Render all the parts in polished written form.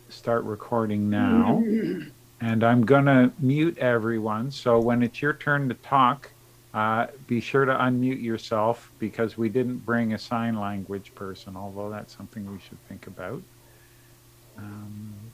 start recording now. And I'm going to mute everyone. So when it's your turn to talk, be sure to unmute yourself because we didn't bring a sign language person, although that's something we should think about. Um,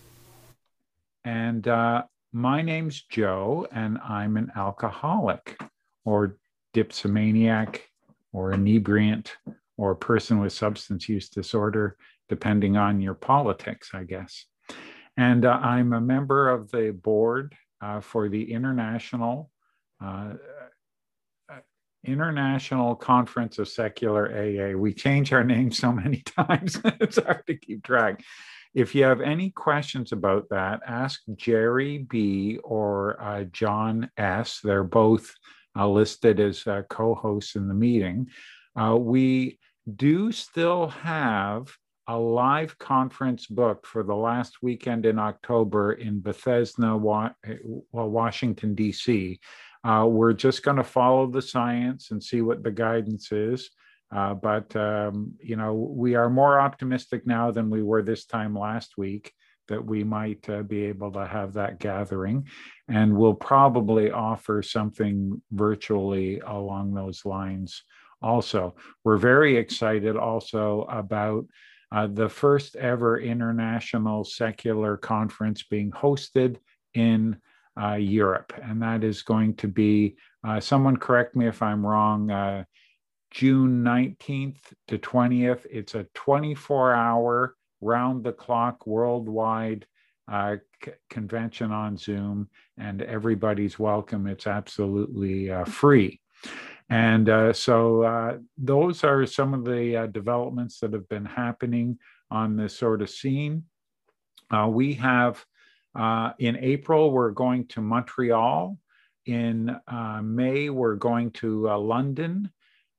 and my name's Joe, and I'm an alcoholic or dipsomaniac or inebriant or a person with substance use disorder, depending on your politics, I guess. And I'm a member of the board for the uh, International Conference of Secular AA. We change our name so many times, it's hard to keep track. If you have any questions about that, ask Jerry B. or John S. They're both listed as co-hosts in the meeting. We do still have a live conference booked for the last weekend in October in Bethesda, Washington, D.C. We're just going to follow the science and see what the guidance is. But we are more optimistic now than we were this time last week that we might be able to have that gathering. And we'll probably offer something virtually along those lines also. We're very excited also about the first ever international secular conference being hosted in Europe. And that is going to be, someone correct me if I'm wrong, June 19th to 20th. It's a 24-hour, round-the-clock, worldwide convention on Zoom, and everybody's welcome. It's absolutely free. And so those are some of the developments that have been happening on this sort of scene. We have, in April, we're going to Montreal. In May, we're going to London.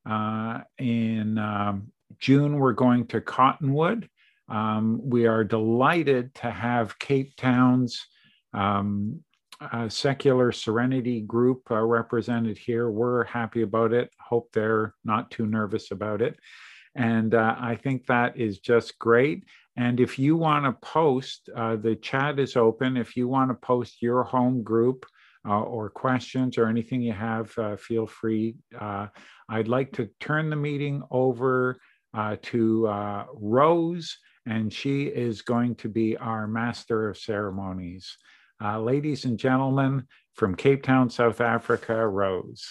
In June, we're going to Cottonwood. We are delighted to have Cape Town's Secular Serenity group represented here. We're happy about it. Hope they're not too nervous about it. And I think that is just great. And if you want to post, the chat is open. If you want to post your home group or questions or anything you have, feel free. I'd like to turn the meeting over to Rose, and she is going to be our master of ceremonies. Ladies and gentlemen, from Cape Town, South Africa, Rose.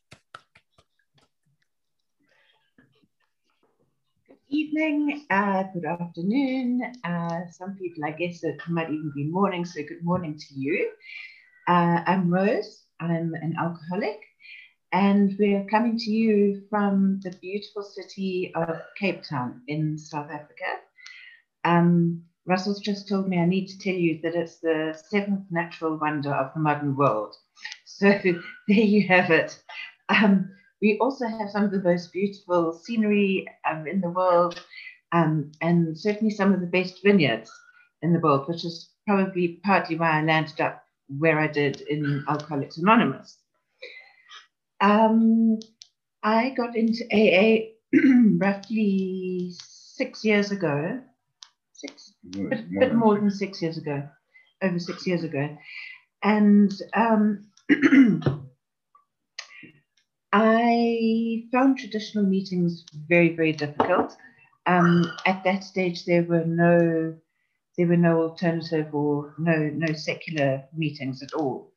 Good evening, good afternoon. Some people, I guess it might even be morning, so good morning to you. I'm Rose, I'm an alcoholic, and we're coming to you from the beautiful city of Cape Town in South Africa. Russell's just told me I need to tell you that it's the seventh natural wonder of the modern world. So there you have it. We also have some of the most beautiful scenery in the world, and certainly some of the best vineyards in the world, which is probably partly why I landed up where I did in Alcoholics Anonymous. I got into AA roughly 6 years ago. Bit more than 6 years ago, over 6 years ago. And I found traditional meetings very, very difficult. At that stage, there were no alternative or no secular meetings at all.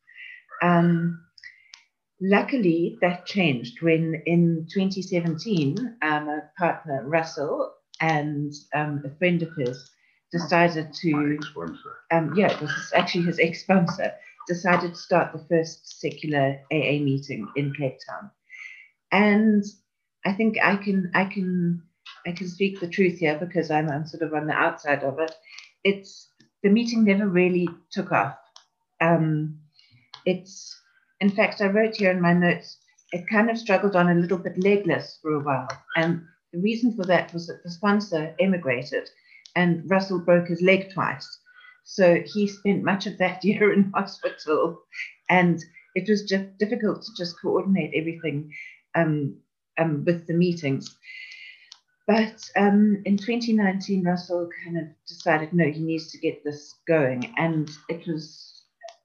Luckily, that changed when in 2017, a partner, Russell, and a friend of his decided to, it was actually his ex-sponsor, decided to start the first secular AA meeting in Cape Town. And I think I can speak the truth here because I'm sort of on the outside of it. The meeting never really took off. In fact, I wrote here in my notes, it kind of struggled on a little bit legless for a while. And the reason for that was that the sponsor emigrated and Russell broke his leg twice. So he spent much of that year in hospital, and it was just difficult to just coordinate everything with the meetings. But in 2019, Russell kind of decided, no, he needs to get this going. And it was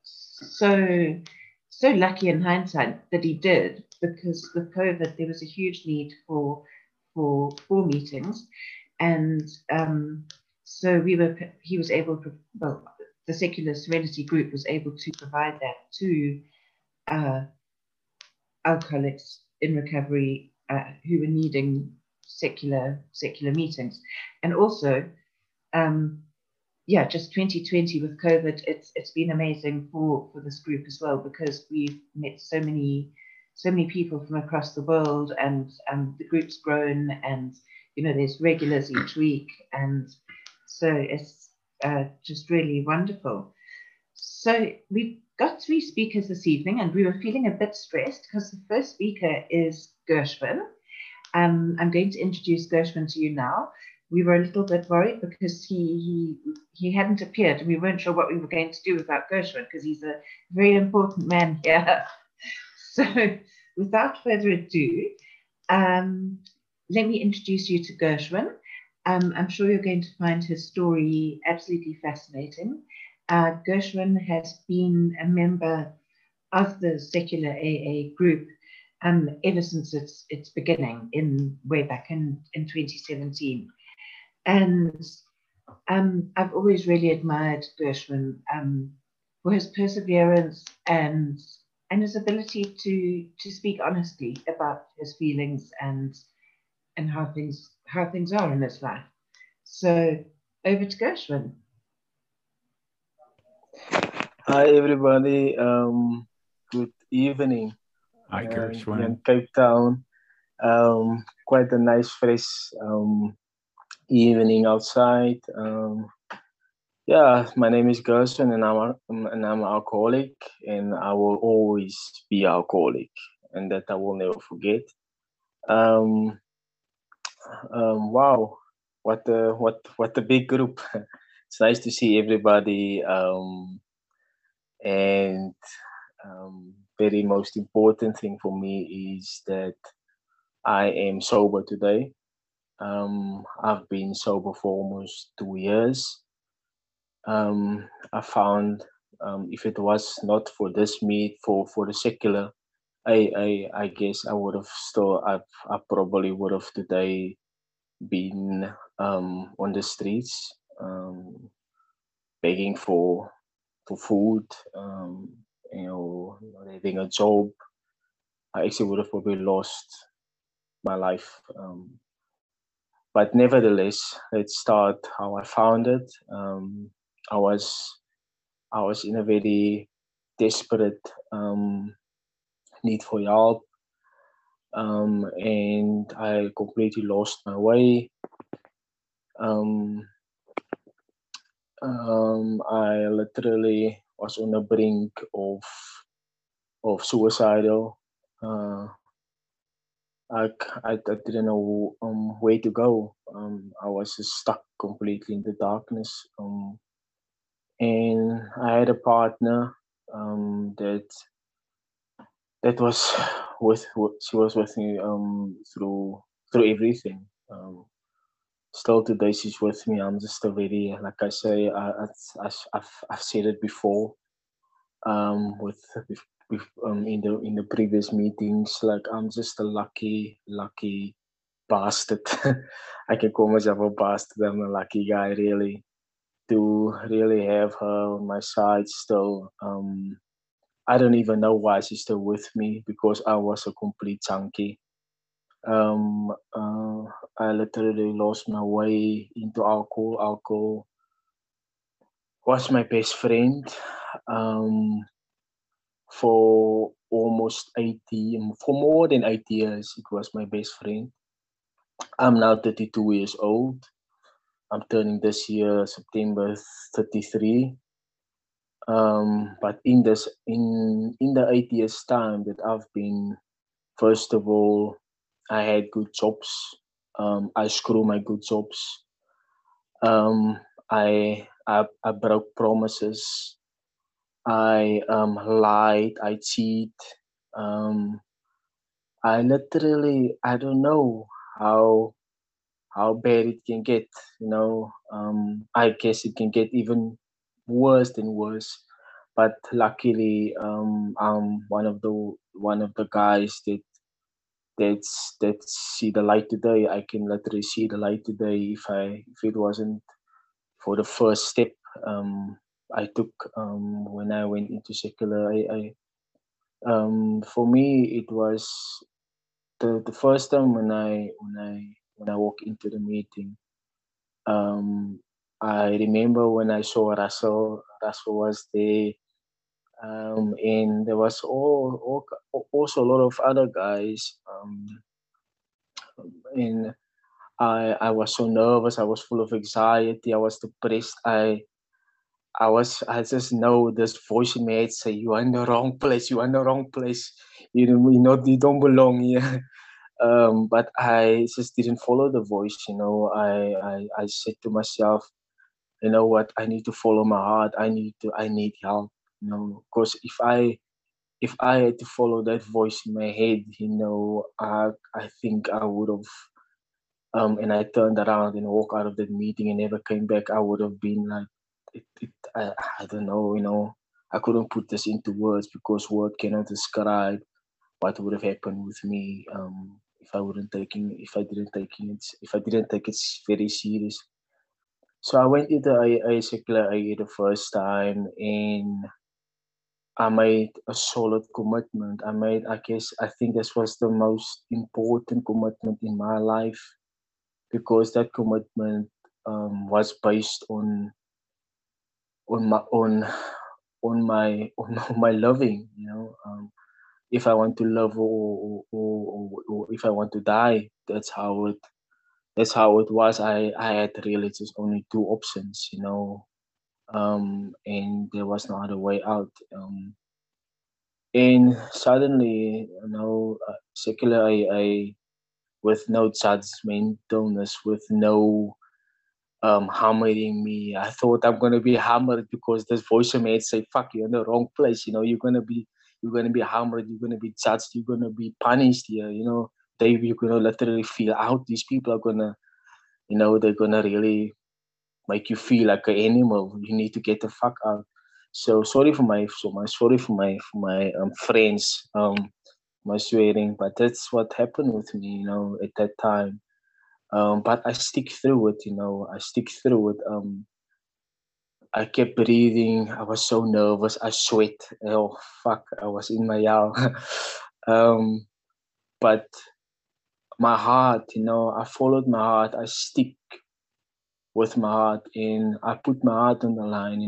so lucky in hindsight that he did, because with COVID, there was a huge need for meetings. And so he was able to, well, the Secular Serenity Group was able to provide that to alcoholics in recovery who were needing secular meetings. And also, just 2020 with COVID, it's been amazing for this group as well, because we've met so many people from across the world, and the group's grown, and there's regulars each week, and so it's just really wonderful. So we've got 3 speakers this evening, and we were feeling a bit stressed because the first speaker is Gershwin. I'm going to introduce Gershwin to you now. We were a little bit worried because he hadn't appeared, and we weren't sure what we were going to do without Gershwin, because he's a very important man here. So without further ado, let me introduce you to Gershwin. I'm sure you're going to find his story absolutely fascinating. Gershwin has been a member of the Secular AA group ever since its beginning way back in 2017. And I've always really admired Gershwin for his perseverance and his ability to speak honestly about his feelings and how things are in his life. So over to Gershwin. Hi everybody. Good evening. Hi Gershwin. In Cape Town. Quite a nice fresh evening outside. My name is Gershwin, and I'm an alcoholic, and I will always be alcoholic, and that I will never forget. Wow, what a big group! It's nice to see everybody. And very most important thing for me is that I am sober today. I've been sober for almost 2 years. I found if it was not for this meet for the secular, I guess I would have I probably would have today been on the streets, begging for food, not having a job. I actually would have probably lost my life. But nevertheless, let's start how I found it. I was in a very desperate need for help, and I completely lost my way. I literally was on the brink of suicidal. I didn't know where to go. I was just stuck completely in the darkness. And I had a partner that was she was with me through everything. Still today she's with me. I'm just a very, like I say, I've said it before. With in the previous meetings, like I'm just a lucky bastard. I can call myself a bastard. I'm a lucky guy, really, to really have her on my side still. I don't even know why she's still with me, because I was a complete junkie. I literally lost my way into alcohol. Alcohol was my best friend. For more than 8 years, it was my best friend. I'm now 32 years old. I'm turning this year, September, 33. But in the 8 years time that I've been, first of all, I had good jobs. I screw my good jobs. I broke promises. I lied. I cheat. I literally, I don't know how how bad it can get. You know, I guess it can get even worse than worse. But luckily, I'm one of the guys that see the light today. I can literally see the light today. If it wasn't for the first step I took when I went into secular, for me it was the first time when I walked into the meeting. Um, I remember when I saw Russell. Russell was there, and there was also a lot of other guys. And I was so nervous. I was full of anxiety. I was depressed. I just know this voice in my head say, "You are in the wrong place. You are in the wrong place. You don't belong here." But I just didn't follow the voice. I said to myself, you know what? I need to follow my heart. I need help. Because if I had to follow that voice in my head, I think I would have. And I turned around and walked out of that meeting and never came back. I would have been like, I don't know. I couldn't put this into words because word cannot describe what would have happened with me if I didn't take it very serious. So I went into a secular AA the first time, and I made a solid commitment. I think this was the most important commitment in my life, because that commitment was based on my on my loving. If I want to love, or if I want to die, that's how it was. I had really just only two options, and there was no other way out. And suddenly, secular AA, with no judgmentalness, with no hammering me. I thought I'm gonna be hammered because this voice in my head say, "Fuck, you're in the wrong place." You're gonna be hammered. You're gonna be judged. You're gonna be punished here. You're gonna literally feel out. These people are gonna, they're gonna really make you feel like an animal. You need to get the fuck out. So sorry for my friends, my swearing, but that's what happened with me, at that time. But I stick through it, I stick through it. I kept breathing. I was so nervous. I sweat. Oh fuck! I was in my yell. But my heart, I followed my heart. I stick with my heart, and I put my heart on the line,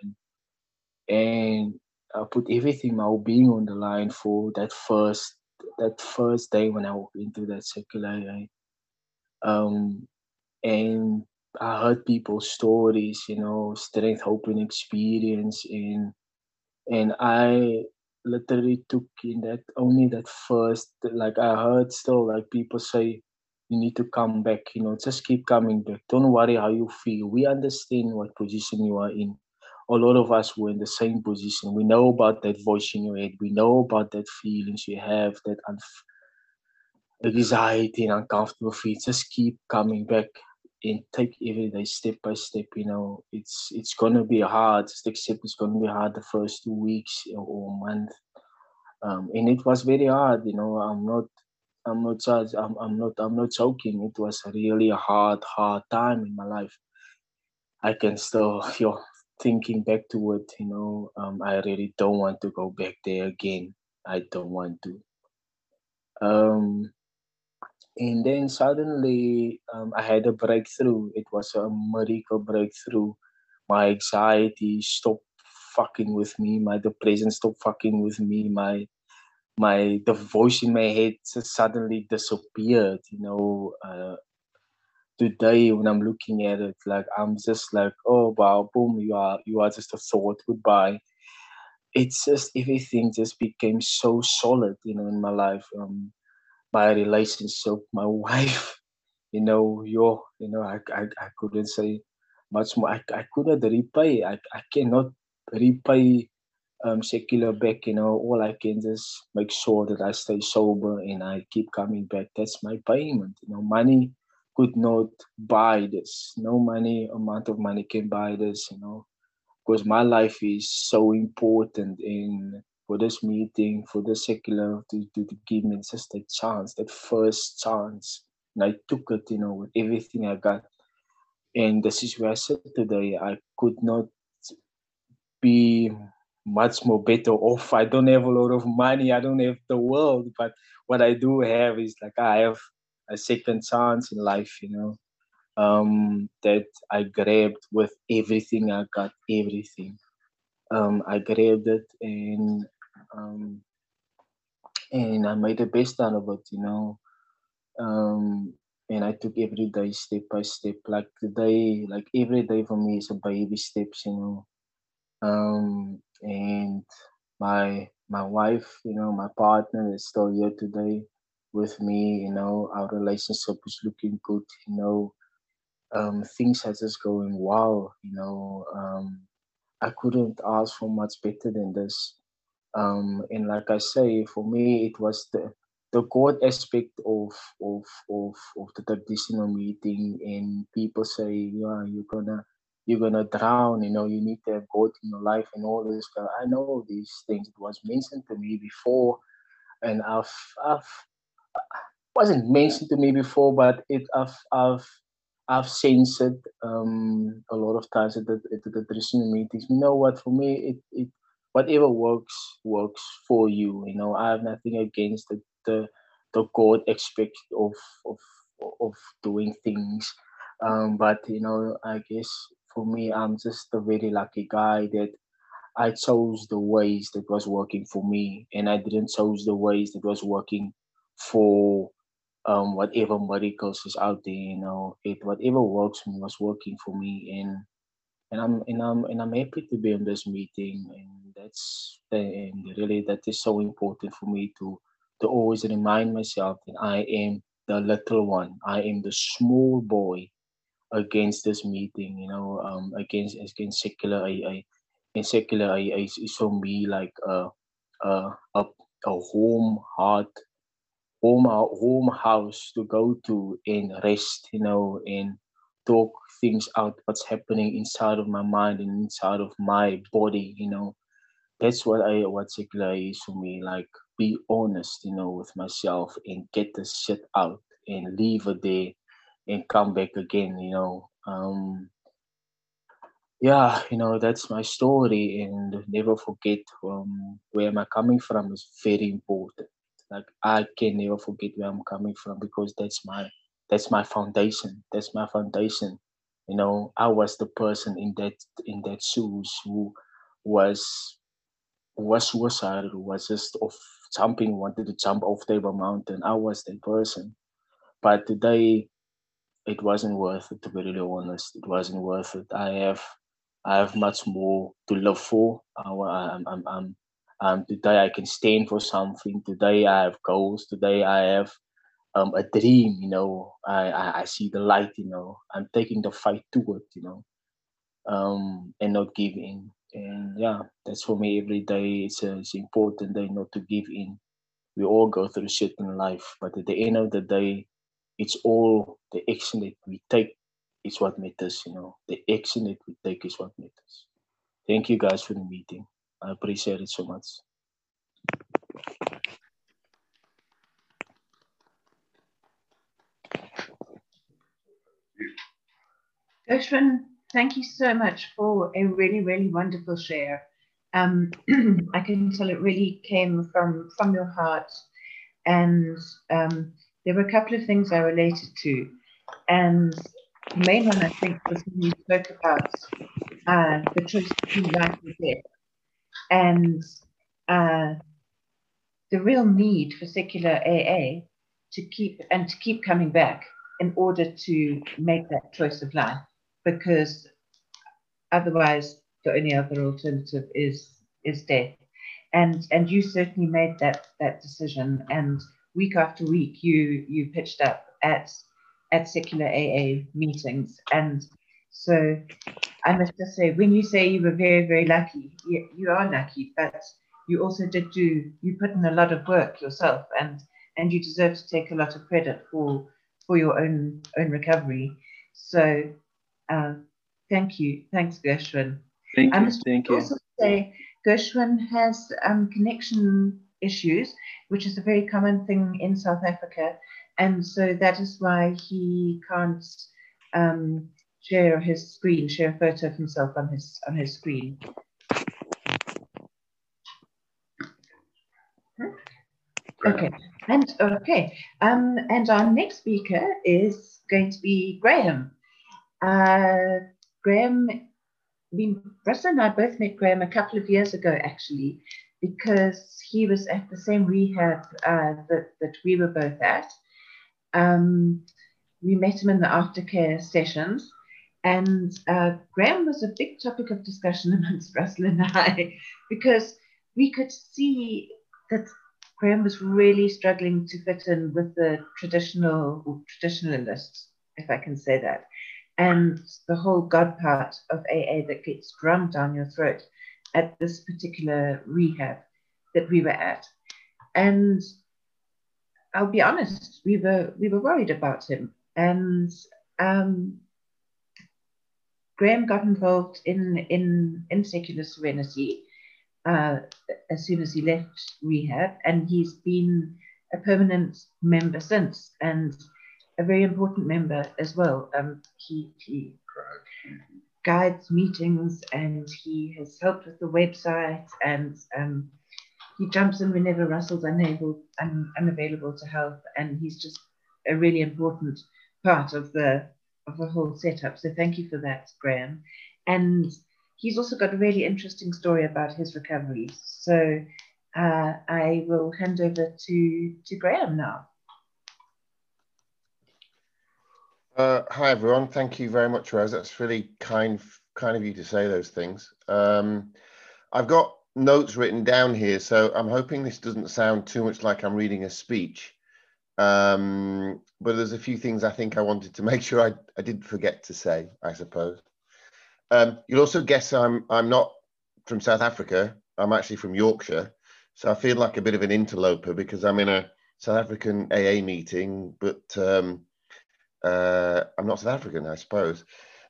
and I put everything, my whole being on the line for that first day when I walked into that secular. Um, and I heard people's stories, strength, hope, and experience, and I literally took in that only that first. Like, I heard still, like, people say, you need to come back, just keep coming back. Don't worry how you feel. We understand what position you are in. A lot of us were in the same position. We know about that voice in your head. We know about that feelings you have, that anxiety and uncomfortable feet. Just keep coming back and take every day step by step. It's gonna be hard. Just accept it's gonna be hard the first 2 weeks or month. And it was very hard. I'm not joking. It was a really hard time in my life. I can still feel thinking back to it. I really don't want to go back there again. I don't want to. Um, And then suddenly, I had a breakthrough. It was a miracle breakthrough. My anxiety stopped fucking with me. My depression stopped fucking with me. The voice in my head just suddenly disappeared. Today when I'm looking at it, like, I'm just like, oh wow, boom, you are just a thought. Goodbye. It's just everything just became so solid, in my life. My relationship, my wife. I couldn't say much more. I couldn't repay. I cannot repay secular back. All I can just make sure that I stay sober and I keep coming back. That's my payment. Money could not buy this. No money, amount of money can buy this, you know, because my life is so important in for this meeting, for the secular to give me just a chance, that first chance. And I took it, you know, with everything I got. And this is where I sit today. I could not be much more better off. I don't have a lot of money. I don't have the world, but what I do have is like I have a second chance in life, you know, that I grabbed with everything I got, everything. I grabbed it um, and I made the best out of it, you know. And I took every day step by step. Like today, like every day for me is a baby steps, you know. And my wife, you know, my partner is still here today with me. You know, our relationship is looking good. You know, things are just going well. You know, I couldn't ask for much better than this. And like I say, for me, it was the God aspect of the traditional meeting, and people say, yeah, you're gonna drown, you know, you need to have God in your life and all this stuff. I know these things. It was mentioned to me before, and I've wasn't mentioned to me before, but I've sensed it a lot of times at the traditional meetings. You know what? For me, it whatever works for you. You know, I have nothing against the God aspect of of doing things, but you know, I guess for me, I'm just a very lucky guy that I chose the ways that was working for me, and I didn't chose the ways that was working for whatever miracles is out there. You know, it whatever works for me was working for me, and I'm happy to be in this meeting, and and really that is so important for me to always remind myself that I am the little one, I am the small boy against this meeting, you know, against secular AA. And secular AA is for me like a a, a home house to go to and rest, you know, and talk things out what's happening inside of my mind and inside of my body, you know. That's what secular is for me. Like be honest, you know, with myself and get the shit out and leave it there and come back again, you know. Yeah, you know, that's my story, and never forget where am I coming from is very important. Like I can never forget where I'm coming from because that's my foundation. That's my foundation. You know, I was the person in that shoes who was was suicidal, who was just of jumping, wanted to jump off Table Mountain. I was that person. But today it wasn't worth it, to be really honest. It wasn't worth it. I have much more to live for. Today I can stand for something. Today I have goals. Today I have a dream. You know, I see the light. You know, I'm taking the fight to it. You know, and not give in. And yeah, that's for me every day. It's important day not to give in. We all go through shit in life, but at the end of the day, it's all the action that we take is what matters, you know. The action that we take is what matters. Thank you guys for the meeting. I appreciate it so much. Gershwin, thank you so much for a really, really wonderful share. I can tell it really came from your heart, and there were a couple of things I related to, and the main one I think was when you spoke about the choice between life and death, and the real need for secular AA to keep coming back in order to make that choice of life, because otherwise the only other alternative is death. And you certainly made that decision, and week after week you pitched up at secular AA meetings. And so I must just say, when you say you were very, very lucky, you are lucky, but you also you put in a lot of work yourself, and you deserve to take a lot of credit for for your own recovery. So thank you. Thanks, Gershwin. Thank you. Thank you. Also say Gershwin has connection issues, which is a very common thing in South Africa. And so that is why he can't share his screen, share a photo of himself on his screen. Okay, and our next speaker is going to be Graham. Graham, Russell and I both met Graham a couple of years ago, actually, because he was at the same rehab that we were both at. We met him in the aftercare sessions, and Graham was a big topic of discussion amongst Russell and I, because we could see that Graham was really struggling to fit in with the traditionalists, if I can say that, and the whole God part of AA that gets drummed down your throat at this particular rehab that we were at. And I'll be honest, we were worried about him. And Graham got involved in Secular Serenity as soon as he left rehab, and he's been a permanent member since, and a very important member as well. He guides meetings, and he has helped with the website, and he jumps in whenever Russell's unavailable to help, and he's just a really important part of the whole setup. So thank you for that, Graham. And he's also got a really interesting story about his recovery. So I will hand over to Graham now. Hi everyone. Thank you very much, Rose. That's really kind of you to say those things. I've got notes written down here, so I'm hoping this doesn't sound too much like I'm reading a speech. But there's a few things I think I wanted to make sure I didn't forget to say, I suppose. You'll also guess I'm not from South Africa. I'm actually from Yorkshire. So I feel like a bit of an interloper because I'm in a South African AA meeting, but I'm not South African, I suppose.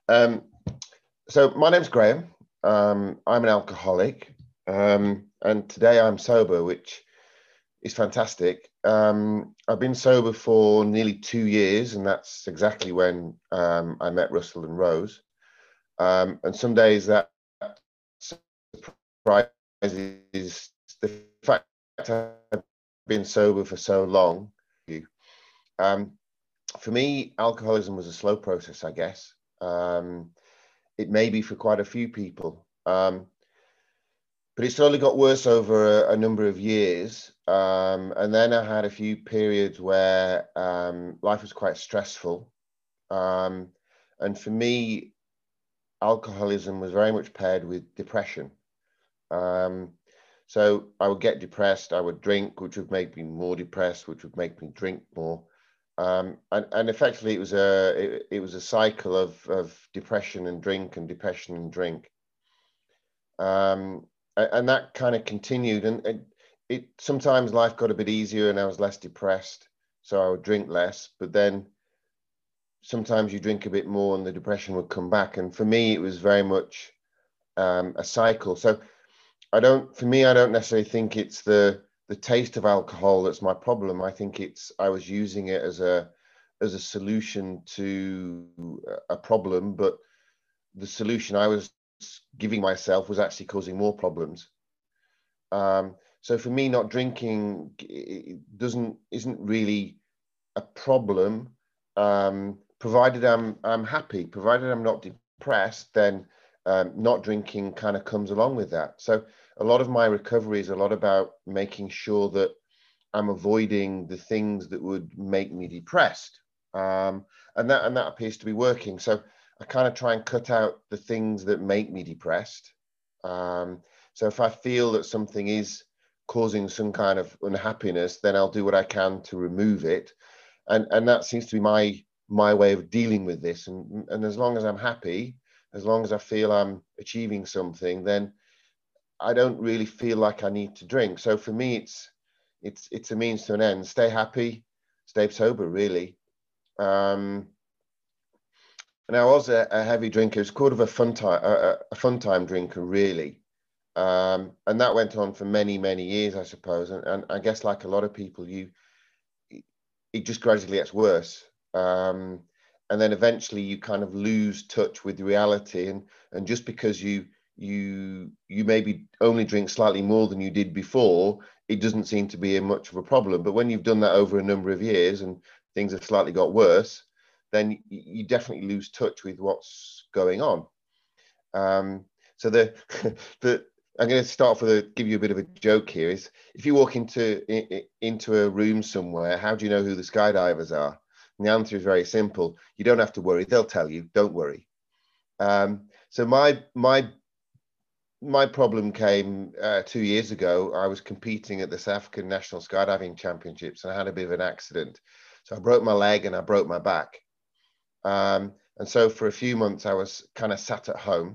So my name's Graham. I'm an alcoholic, and today I'm sober, which is fantastic. I've been sober for nearly 2 years, and that's exactly when I met Russell and Rose. And some days that surprises the fact that I've been sober for so long. For me, alcoholism was a slow process, I guess. It may be for quite a few people. But it slowly got worse over a number of years. And then I had a few periods where life was quite stressful. And for me, alcoholism was very much paired with depression. So I would get depressed, I would drink, which would make me more depressed, which would make me drink more. And effectively, it was a cycle of depression and drink and depression and drink. And that kind of continued, and it sometimes life got a bit easier and I was less depressed, so I would drink less, but then sometimes you drink a bit more and the depression would come back. And for me, it was very much a cycle. So I don't necessarily think it's the taste of alcohol that's my problem. I think I was using it as a solution to a problem, but the solution I was giving myself was actually causing more problems. So for me, not drinking isn't really a problem, provided I'm happy, provided I'm not depressed. Then not drinking kind of comes along with that. So a lot of my recovery is a lot about making sure that I'm avoiding the things that would make me depressed, and that appears to be working. So I kind of try and cut out the things that make me depressed. So if I feel that something is causing some kind of unhappiness, then I'll do what I can to remove it. And that seems to be my way of dealing with this. And as long as I'm happy, as long as I feel I'm achieving something, then I don't really feel like I need to drink. So for me, it's a means to an end. Stay happy, stay sober, really. And I was a heavy drinker. It was sort of a fun time drinker, really. And that went on for many, many years, I suppose. And I guess, like a lot of people, it just gradually gets worse. And then eventually you kind of lose touch with reality. And just because you maybe only drink slightly more than you did before, it doesn't seem to be much of a problem. But when you've done that over a number of years and things have slightly got worse, then you definitely lose touch with what's going on. So I'm going to start give you a bit of a joke here. Is if you walk into a room somewhere, how do you know who the skydivers are? And the answer is very simple. You don't have to worry. They'll tell you. Don't worry. So my problem came 2 years ago. I was competing at the South African National Skydiving Championships, and I had a bit of an accident. So I broke my leg and I broke my back. And so for a few months, I was kind of sat at home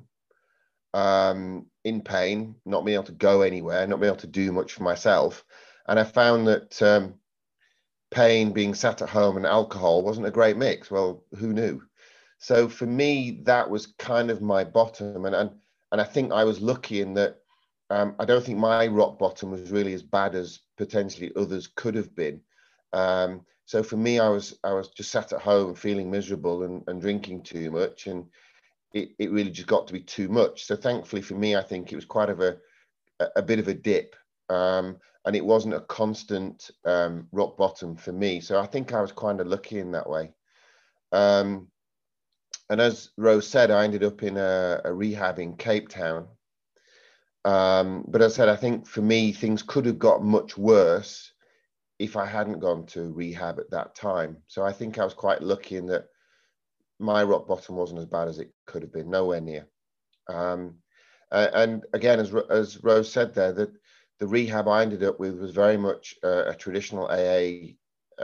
in pain, not being able to go anywhere, not being able to do much for myself. And I found that pain, being sat at home, and alcohol wasn't a great mix. Well, who knew? So for me, that was kind of my bottom. And I think I was lucky in that I don't think my rock bottom was really as bad as potentially others could have been. So for me, I was just sat at home feeling miserable and drinking too much, and it really just got to be too much. So thankfully for me, I think it was quite of a bit of a dip, and it wasn't a constant rock bottom for me. So I think I was kind of lucky in that way. And as Rose said, I ended up in a rehab in Cape Town. But as I said, I think for me, things could have got much worse if I hadn't gone to rehab at that time. So I think I was quite lucky in that my rock bottom wasn't as bad as it could have been, nowhere near. And again, as Rose said there, that the rehab I ended up with was very much a traditional AA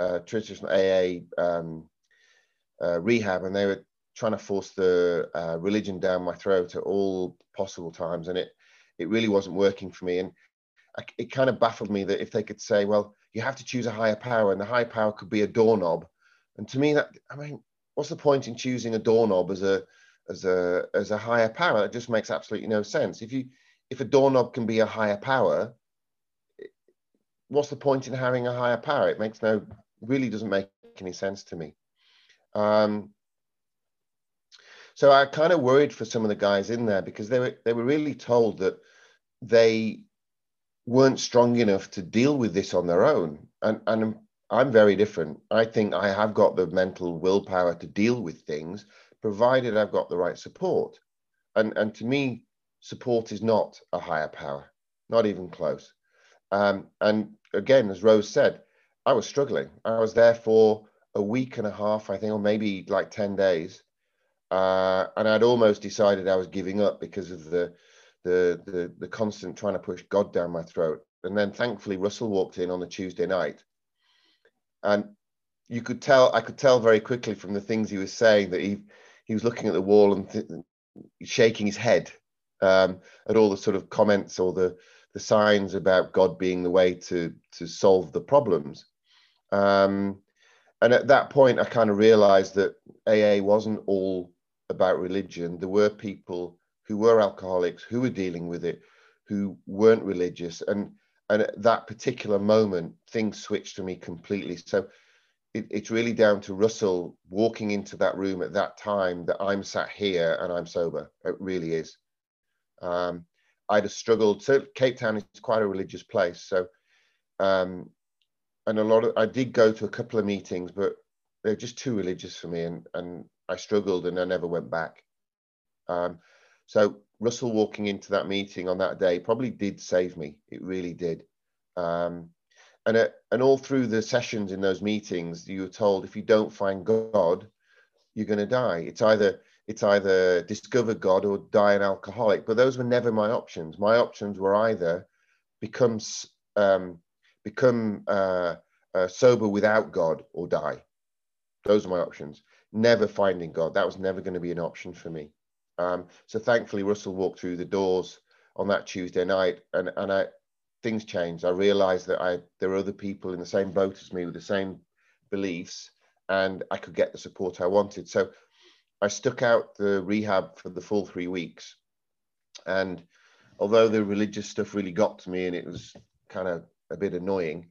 rehab, and they were trying to force the religion down my throat at all possible times, and it really wasn't working for me. And it kind of baffled me that if they could say, well, you have to choose a higher power, and the higher power could be a doorknob. And to me, what's the point in choosing a doorknob as a higher power? That just makes absolutely no sense. If a doorknob can be a higher power, what's the point in having a higher power? It really doesn't make any sense to me. So I kind of worried for some of the guys in there, because they were really told that they weren't strong enough to deal with this on their own. And I'm very different. I think I have got the mental willpower to deal with things, provided I've got the right support. And to me, support is not a higher power, not even close. And again, as Rose said, I was struggling. I was there for a week and a half, I think, or maybe like 10 days. And I'd almost decided I was giving up because of the constant trying to push God down my throat. And then thankfully Russell walked in on the Tuesday night, and I could tell very quickly from the things he was saying that he was looking at the wall and shaking his head at all the sort of comments or the signs about God being the way to solve the problems. And at that point, I kind of realized that AA wasn't all about religion. There were people who were alcoholics, who were dealing with it, who weren't religious. And at that particular moment, things switched for me completely. So it's really down to Russell walking into that room at that time that I'm sat here and I'm sober. It really is. I'd have struggled. So Cape Town is quite a religious place. So, and I did go to a couple of meetings, but they're just too religious for me. And I struggled and I never went back. So Russell walking into that meeting on that day probably did save me. It really did. And all through the sessions in those meetings, you were told, if you don't find God, you're going to die. It's either discover God or die an alcoholic. But those were never my options. My options were either become sober without God or die. Those are my options. Never finding God. That was never going to be an option for me. So thankfully, Russell walked through the doors on that Tuesday night, and things changed. I realized that there were other people in the same boat as me with the same beliefs, and I could get the support I wanted. So I stuck out the rehab for the full 3 weeks. And although the religious stuff really got to me and it was kind of a bit annoying,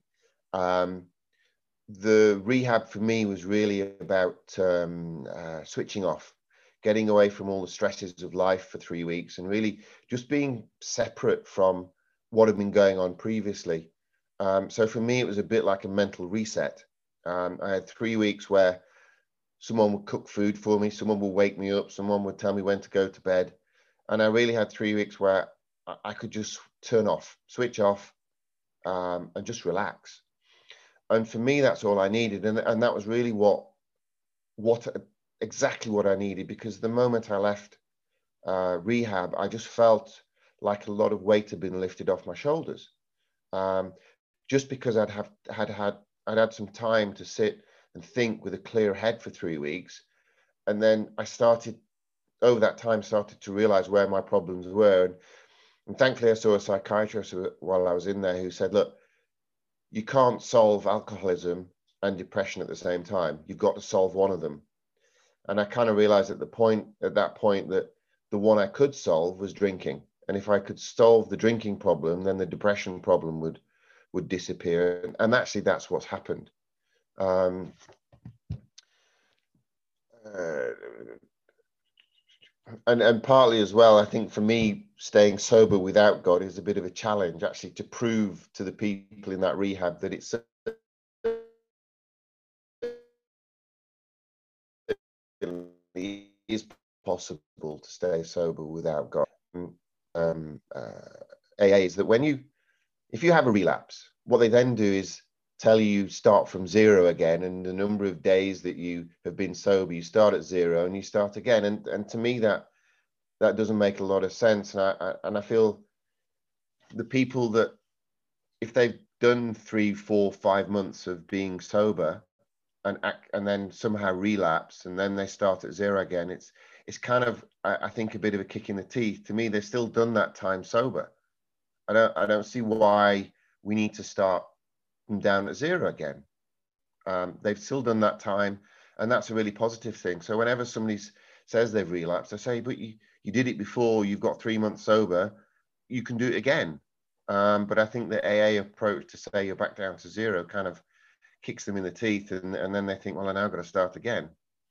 the rehab for me was really about switching off, getting away from all the stresses of life for 3 weeks and really just being separate from what had been going on previously. So for me, it was a bit like a mental reset. I had 3 weeks where someone would cook food for me, someone would wake me up, someone would tell me when to go to bed. And I really had 3 weeks where I could just turn off, switch off, and just relax. And for me, that's all I needed. And that was really exactly what I needed, because the moment I left rehab, I just felt like a lot of weight had been lifted off my shoulders. Just because I'd had some time to sit and think with a clear head for 3 weeks. And then I over that time, started to realize where my problems were. And thankfully, I saw a psychiatrist while I was in there who said, look, you can't solve alcoholism and depression at the same time. You've got to solve one of them. And I kind of realized at that point that the one I could solve was drinking. And if I could solve the drinking problem, then the depression problem would disappear. And actually, that's what's happened. And partly as well, I think for me, staying sober without God is a bit of a challenge, actually, to prove to the people in that rehab that it's is possible to stay sober without God. AA is that if you have a relapse, what they then do is tell you start from zero again, and the number of days that you have been sober, you start at zero and you start again. And to me, that doesn't make a lot of sense. And I feel the people that, if they've done 3, 4, 5 months of being sober and then somehow relapse and then they start at zero again, it's kind of, I think, a bit of a kick in the teeth. To me, they've still done that time sober. I don't see why we need to start them down at zero again. They've still done that time, and that's a really positive thing. So whenever somebody says they've relapsed, I say, but you did it before, you've got 3 months sober, you can do it again. But I think the AA approach to say you're back down to zero kind of kicks them in the teeth, and then they think, well, I now got to start again.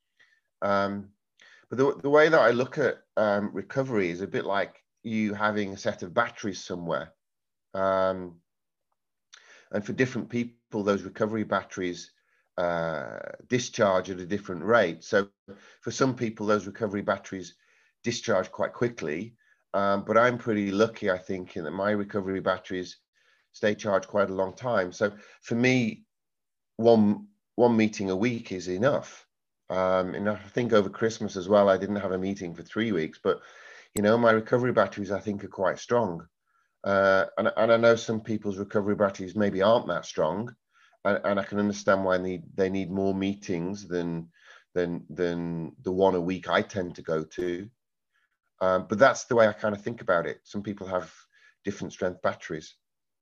But the way that I look at recovery is a bit like you having a set of batteries somewhere. And for different people, those recovery batteries discharge at a different rate. So for some people, those recovery batteries discharge quite quickly. But I'm pretty lucky, I think, in that my recovery batteries stay charged quite a long time. So for me, one meeting a week is enough. And I think over Christmas as well, I didn't have a meeting for 3 weeks, but my recovery batteries, I think, are quite strong. And I know some people's recovery batteries maybe aren't that strong, and I can understand why they need more meetings than the one a week I tend to go to. But that's the way I kind of think about it. Some people have different strength batteries.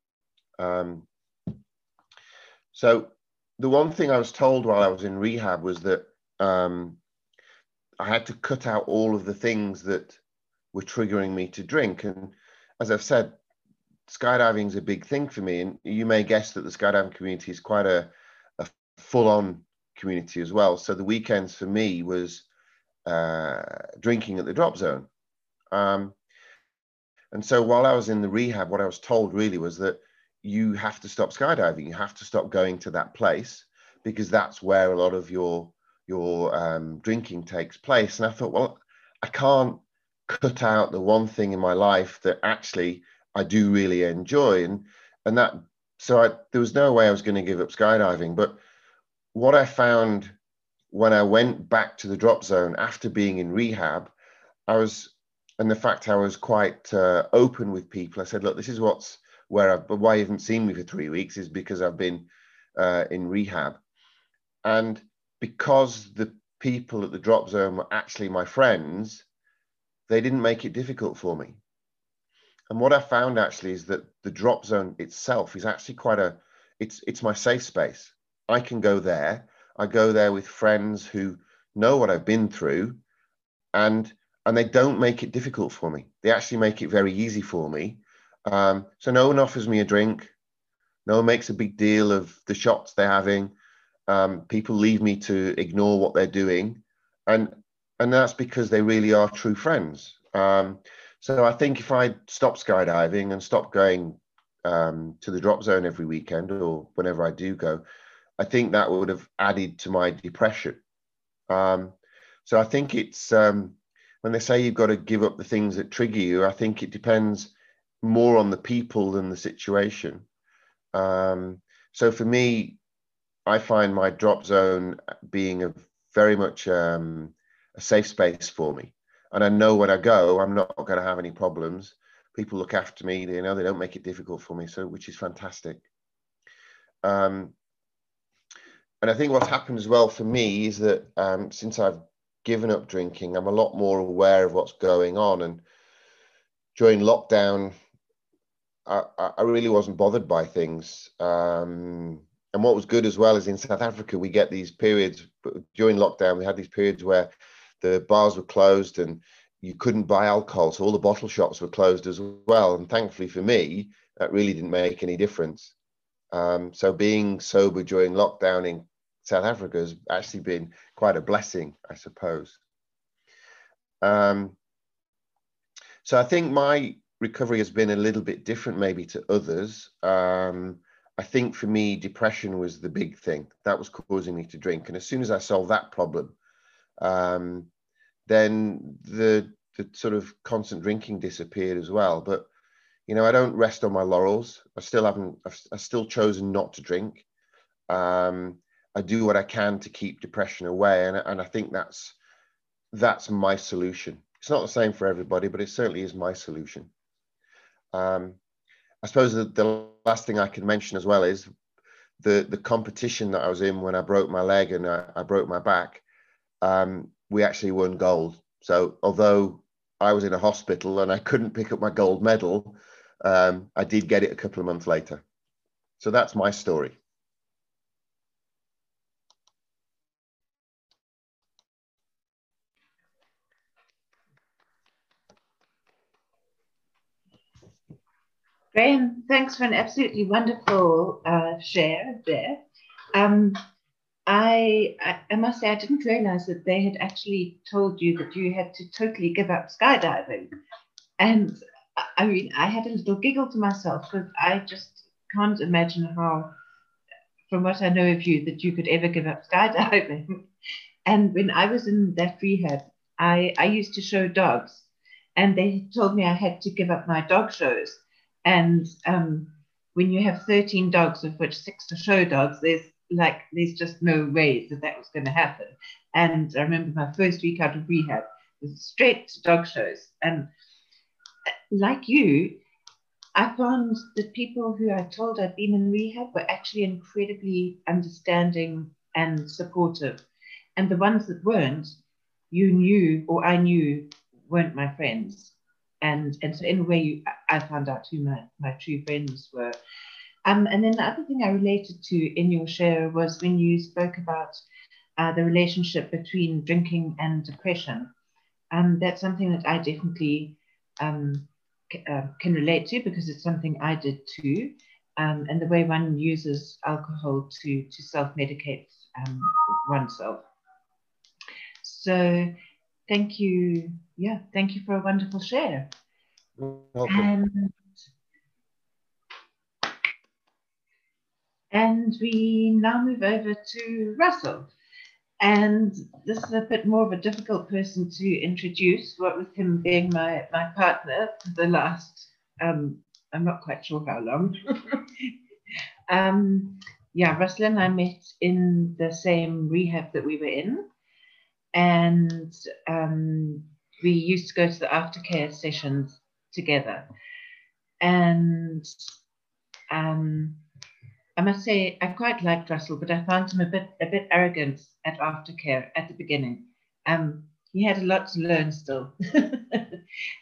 So the one thing I was told while I was in rehab was that I had to cut out all of the things that were triggering me to drink. And as I've said, skydiving is a big thing for me. And you may guess that the skydiving community is quite a full-on community as well. So the weekends for me was drinking at the drop zone. And so while I was in the rehab, what I was told really was that you have to stop skydiving. You have to stop going to that place, because that's where a lot of your drinking takes place. And I thought, well, I can't cut out the one thing in my life that actually I do really enjoy. And that, so there was no way I was going to give up skydiving. But what I found when I went back to the drop zone after being in rehab, and the fact I was quite open with people. I said, look, this is why you haven't seen me for 3 weeks is because I've been in rehab. And because the people at the drop zone were actually my friends, they didn't make it difficult for me. And what I found actually is that the drop zone itself is actually it's my safe space. I can go there. I go there with friends who know what I've been through, and they don't make it difficult for me. They actually make it very easy for me. So no one offers me a drink. No one makes a big deal of the shots they're having. People leave me to ignore what they're doing. And that's because they really are true friends. So I think if I stopped skydiving and stopped going to the drop zone every weekend or whenever I do go, I think that would have added to my depression. So I think it's when they say you've got to give up the things that trigger you, I think it depends more on the people than the situation. So for me, I find my drop zone being a very much a safe space for me. And I know when I go, I'm not going to have any problems. People look after me, they don't make it difficult for me, so which is fantastic. And I think what's happened as well for me is that since I've given up drinking, I'm a lot more aware of what's going on. And during lockdown, I really wasn't bothered by things. And what was good as well is in South Africa, we get these periods during lockdown. We had these periods where the bars were closed and you couldn't buy alcohol. So all the bottle shops were closed as well. And thankfully for me, that really didn't make any difference. So being sober during lockdown in South Africa has actually been quite a blessing, I suppose. So I think my recovery has been a little bit different maybe to others. I think for me, depression was the big thing that was causing me to drink. And as soon as I solved that problem, then the sort of constant drinking disappeared as well. But, you know, I don't rest on my laurels. I've still chosen not to drink. I do what I can to keep depression away. And I think that's my solution. It's not the same for everybody, but it certainly is my solution. I suppose the last thing I can mention as well is the competition that I was in when I broke my leg and I broke my back. We actually won gold. So although I was in a hospital and I couldn't pick up my gold medal, I did get it a couple of months later. So that's my story. Graham, thanks for an absolutely wonderful share there. I must say I didn't realize that they had actually told you that you had to totally give up skydiving. And I mean, I had a little giggle to myself because I just can't imagine how, from what I know of you, that you could ever give up skydiving. And when I was in that rehab, I used to show dogs, and they told me I had to give up my dog shows. And when you have 13 dogs, of which 6 are show dogs, there's just no way that was going to happen. And I remember my first week out of rehab was straight to dog shows. And like you, I found that people who I told I'd been in rehab were actually incredibly understanding and supportive. And the ones that weren't, you knew, or I knew, weren't my friends. And so in a way, I found out who my true friends were. And then the other thing I related to in your share was when you spoke about the relationship between drinking and depression. That's something that I definitely can relate to because it's something I did too. And the way one uses alcohol to self-medicate oneself. So thank you. Yeah, thank you for a wonderful share. And we now move over to Russell. And this is a bit more of a difficult person to introduce, what with him being my partner for the last, I'm not quite sure how long. Yeah, Russell and I met in the same rehab that we were in. And we used to go to the aftercare sessions together. And I must say, I quite liked Russell, but I found him a bit arrogant at aftercare at the beginning. He had a lot to learn still.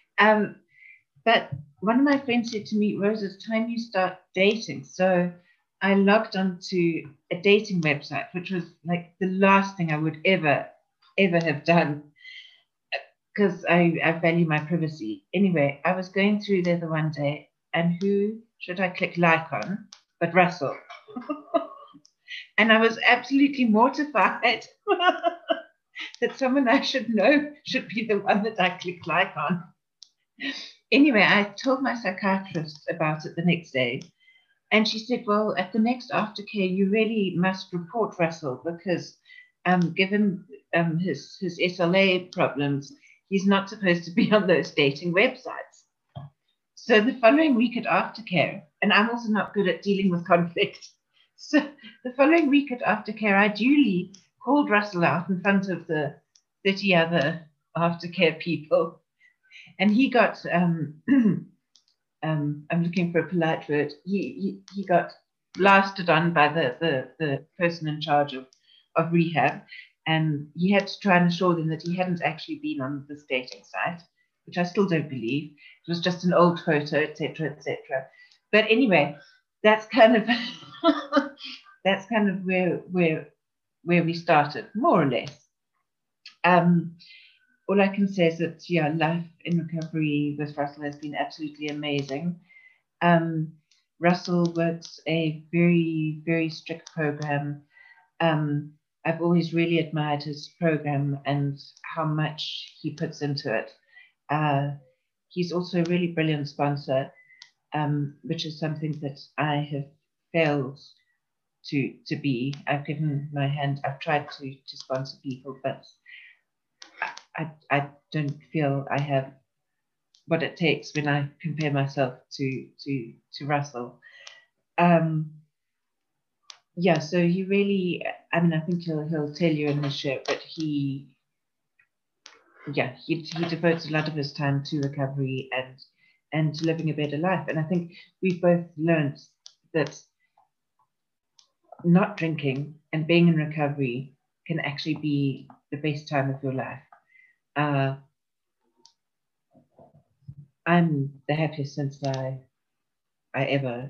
But one of my friends said to me, Rose, it's time you start dating. So I logged onto a dating website, which was like the last thing I would ever have done, because I value my privacy. Anyway, I was going through there the one day, and who should I click like on but Russell? And I was absolutely mortified that someone I should know should be the one that I click like on. Anyway, I told my psychiatrist about it the next day, and she said, well, at the next aftercare, you really must report Russell, because given his SLA problems, he's not supposed to be on those dating websites. So the following week at aftercare, and I'm also not good at dealing with conflict. So the following week at aftercare, I duly called Russell out in front of the 30 other aftercare people. And he got, I'm looking for a polite word, he got blasted on by the person in charge of rehab. And he had to try and assure them that he hadn't actually been on this dating site, which I still don't believe. It was just an old photo, etc., etc. But anyway, that's kind of that's kind of where we started, more or less. All I can say is that, yeah, life in recovery with Russell has been absolutely amazing. Russell works a very, very strict program. I've always really admired his program and how much he puts into it. He's also a really brilliant sponsor, which is something that I have failed to be. I've given my hand, I've tried to sponsor people, but I don't feel I have what it takes when I compare myself to Russell. Yeah, so he really, I mean, I think he'll tell you in the show, but he devotes a lot of his time to recovery and to living a better life. And I think we've both learned that not drinking and being in recovery can actually be the best time of your life. I'm the happiest since I'm the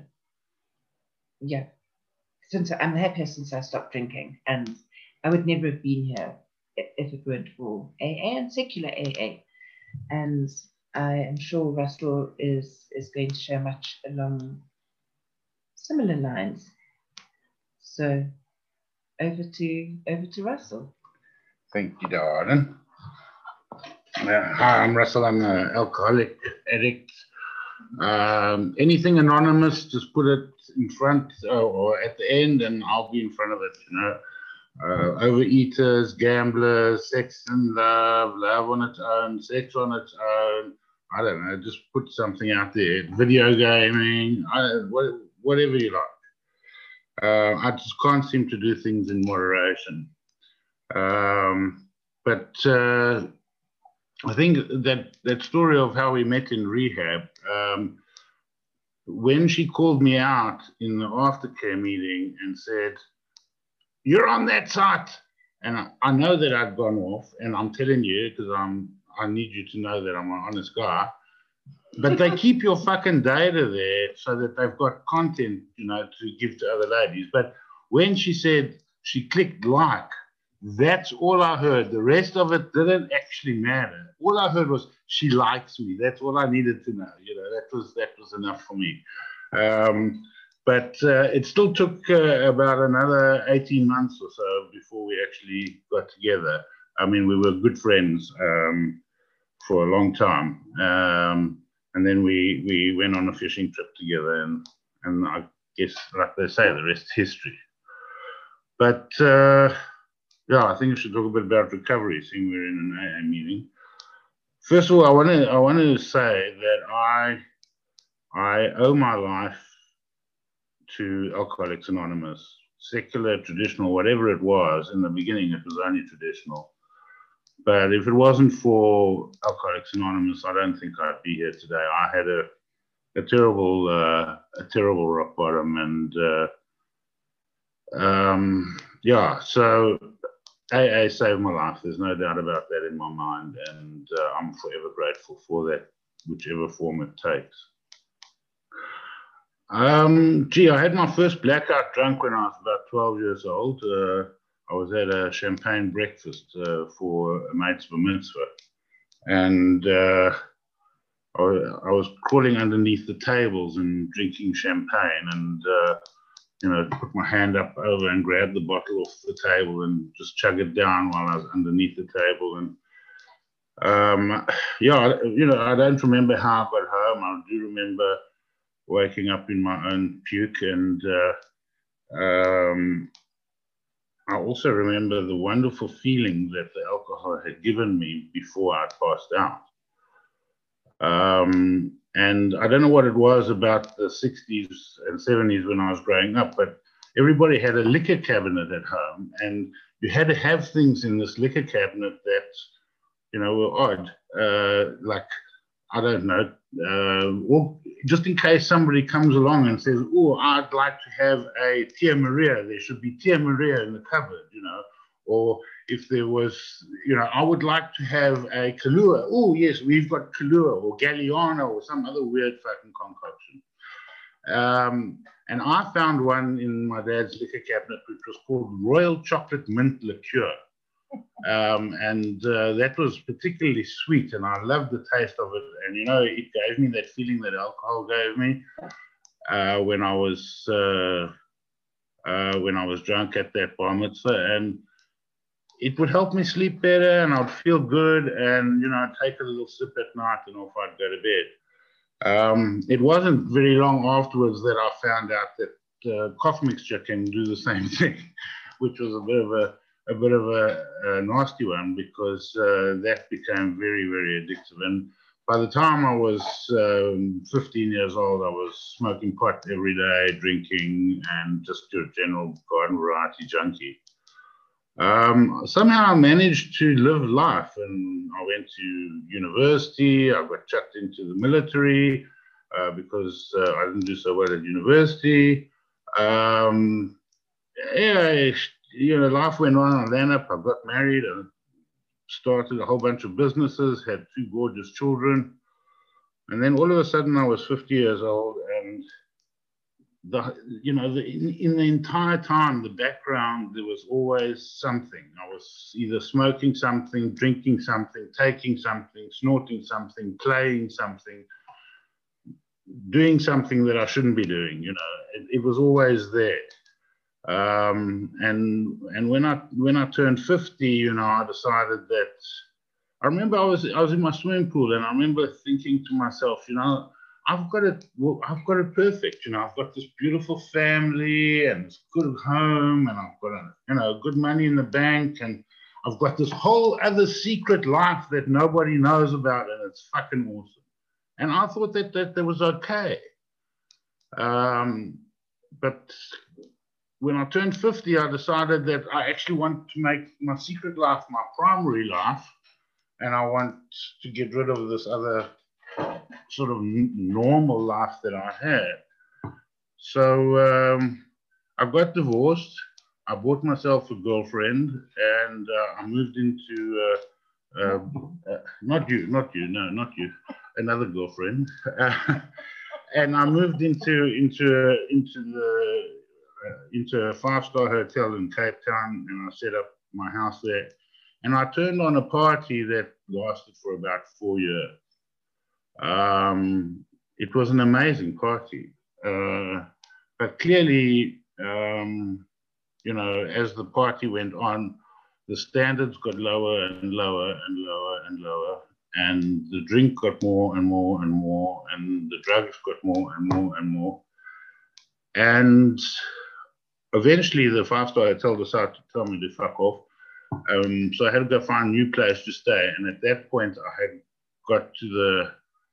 happiest since I stopped drinking, and I would never have been here if it weren't for AA and secular AA. And I am sure Russell is going to share much along similar lines. So over to Russell. Thank you, darling. Hi, I'm Russell. I'm an alcoholic addict. Anything anonymous, just put it in front or at the end, and I'll be in front of it. You know, overeaters, gamblers, sex and love on its own, sex on its own. I don't know. Just put something out there. Video gaming, whatever you like. I just can't seem to do things in moderation. But I think that story of how we met in rehab, when she called me out in the aftercare meeting and said, "You're on that site," and I know that I'd gone off, and I'm telling you because I need you to know that I'm an honest guy. But they keep your fucking data there so that they've got content, you know, to give to other ladies. But when she said she clicked like, that's all I heard. The rest of it didn't actually matter. All I heard was she likes me. That's all I needed to know. You know, that was enough for me. But it still took about another 18 months or so before we actually got together. I mean, we were good friends for a long time. And then we went on a fishing trip together, and I guess, like they say, the rest is history. But yeah, I think we should talk a bit about recovery, seeing we're in an AA meeting. First of all, I want to say that I owe my life to Alcoholics Anonymous, secular, traditional, whatever it was. In the beginning, it was only traditional. But if it wasn't for Alcoholics Anonymous, I don't think I'd be here today. I had a terrible rock bottom, and yeah, so AA saved my life. There's no doubt about that in my mind, and I'm forever grateful for that, whichever form it takes. Gee, I had my first blackout drunk when I was about 12 years old. I was at a champagne breakfast for a mate's bar mitzvah. And I was crawling underneath the tables and drinking champagne and, put my hand up over and grab the bottle off the table and just chug it down while I was underneath the table. And I don't remember how I got home. I do remember waking up in my own puke, and I also remember the wonderful feeling that the alcohol had given me before I passed out. And I don't know what it was about the 60s and 70s when I was growing up, but everybody had a liquor cabinet at home, and you had to have things in this liquor cabinet that, were odd. Like, I don't know, or just in case somebody comes along and says, oh, I'd like to have a Tia Maria, there should be Tia Maria in the cupboard, or if there was, I would like to have a Kahlua. Oh, yes, we've got Kahlua or Galliano or some other weird fucking concoction. And I found one in my dad's liquor cabinet, which was called Royal Chocolate Mint Liqueur. And that was particularly sweet, and I loved the taste of it. And it gave me that feeling that alcohol gave me when I was drunk at that bar mitzvah, and it would help me sleep better, and I'd feel good, and I'd take a little sip at night, and off I'd go to bed. It wasn't very long afterwards that I found out that cough mixture can do the same thing, which was a bit of a nasty one, because that became very, very addictive. And by the time I was 15 years old, I was smoking pot every day, drinking, and just a general garden variety junkie. Somehow I managed to live life, and I went to university. I got chucked into the military because I didn't do so well at university. Life went on. I landed up, I got married, and started a whole bunch of businesses, had 2 gorgeous children. And then all of a sudden I was 50 years old, and in the entire time, the background, there was always something. I was either smoking something, drinking something, taking something, snorting something, playing something, doing something that I shouldn't be doing. It was always there. And when I turned 50, I decided that, I remember I was in my swimming pool, and I remember thinking to myself, I've got it perfect. I've got this beautiful family and this good home, and I've got good money in the bank, and I've got this whole other secret life that nobody knows about, and it's fucking awesome. And I thought that was okay. But when I turned 50, I decided that I actually want to make my secret life my primary life, and I want to get rid of this other sort of normal life that I had. So I got divorced. I bought myself a girlfriend, and I moved into not you, another girlfriend, and I moved into a 5-star hotel in Cape Town, and I set up my house there. And I turned on a party that lasted for about 4 years. It was an amazing party. But clearly, as the party went on, the standards got lower and lower and lower and lower, and the drink got more and more and more, and the drugs got more and more and more. And eventually the 5-star hotel decided to tell me to fuck off. So I had to go find a new place to stay. And at that point, I had got to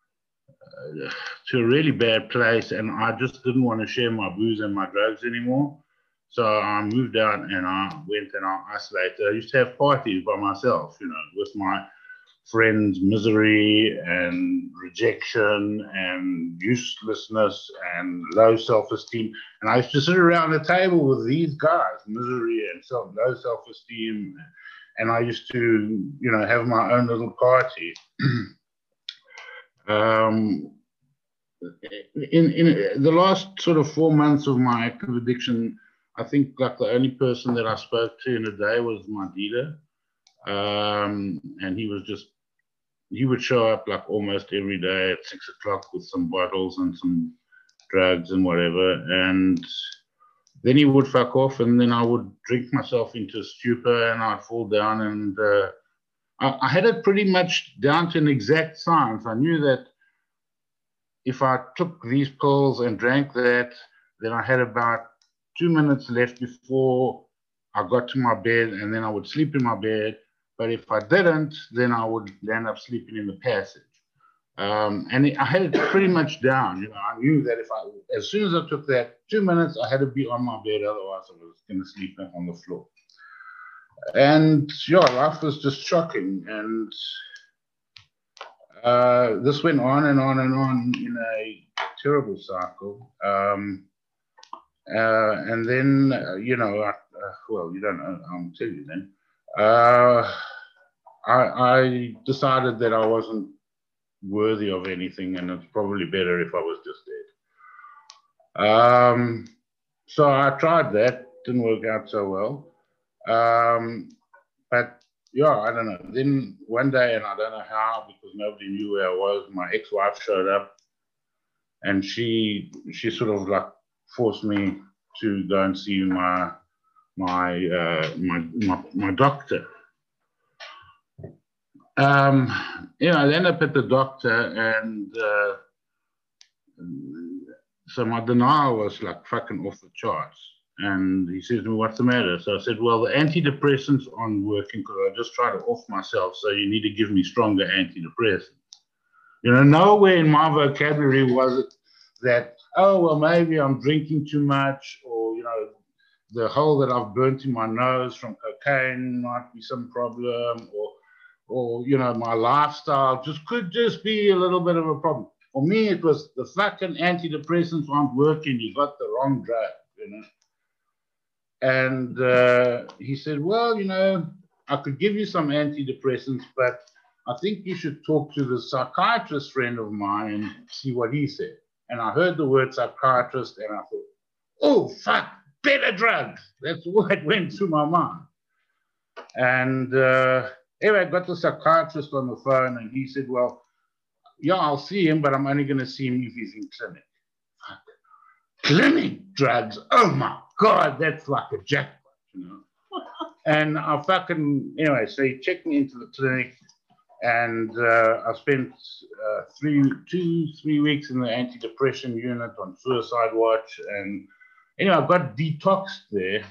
a really bad place, and I just didn't want to share my booze and my drugs anymore. So I moved out, and I went and I isolated. I used to have parties by myself, with my friends' misery and rejection and uselessness and low self-esteem. And I used to sit around a table with these guys, misery and low self-esteem. And I used to, have my own little party. in the last sort of 4 months of my active addiction, I think like the only person that I spoke to in a day was my dealer. And he would show up like almost every day at 6 o'clock with some bottles and some drugs and whatever. And then he would fuck off, and then I would drink myself into a stupor and I'd fall down. And I had it pretty much down to an exact science. I knew that if I took these pills and drank that, then I had about 2 minutes left before I got to my bed, and then I would sleep in my bed. But if I didn't, then I would end up sleeping in the passage. And I had it pretty much down. You know, I knew that as soon as I took that 2 minutes, I had to be on my bed. Otherwise, I was going to sleep on the floor. And yeah, life was just shocking. And this went on and on and on in a terrible cycle. And then, you know, well, you don't know, I'll tell you then. I decided that I wasn't worthy of anything, and it's probably better if I was just dead. So I tried that, didn't work out so well. But yeah, I don't know. Then one day, and I don't know how, because nobody knew where I was, my ex-wife showed up, and she sort of like forced me to go and see my doctor. You know, I ended up at the doctor, and so my denial was like fucking off the charts. And he says to me, "What's the matter?" So I said, "Well, the antidepressants aren't working because I just tried to off myself, so you need to give me stronger antidepressants." You know, nowhere in my vocabulary was it that, oh, well, maybe I'm drinking too much, or, you know, the hole that I've burnt in my nose from cocaine might be some problem, or you know, my lifestyle could just be a little bit of a problem. For me, it was the fucking antidepressants aren't working. You got the wrong drug, you know. And he said, "Well, you know, I could give you some antidepressants, but I think you should talk to the psychiatrist friend of mine and see what he said." And I heard the word psychiatrist, and I thought, "Oh, fuck, better drugs." That's what went through my mind. And anyway, I got the psychiatrist on the phone, and he said, "Well, yeah, I'll see him, but I'm only going to see him if he's in clinic." Fuck. Clinic drugs? Oh my God, that's like a jackpot, you know. And I fucking, anyway, so he checked me into the clinic, and I spent 3 weeks in the antidepressant unit on suicide watch. And anyway, I got detoxed there.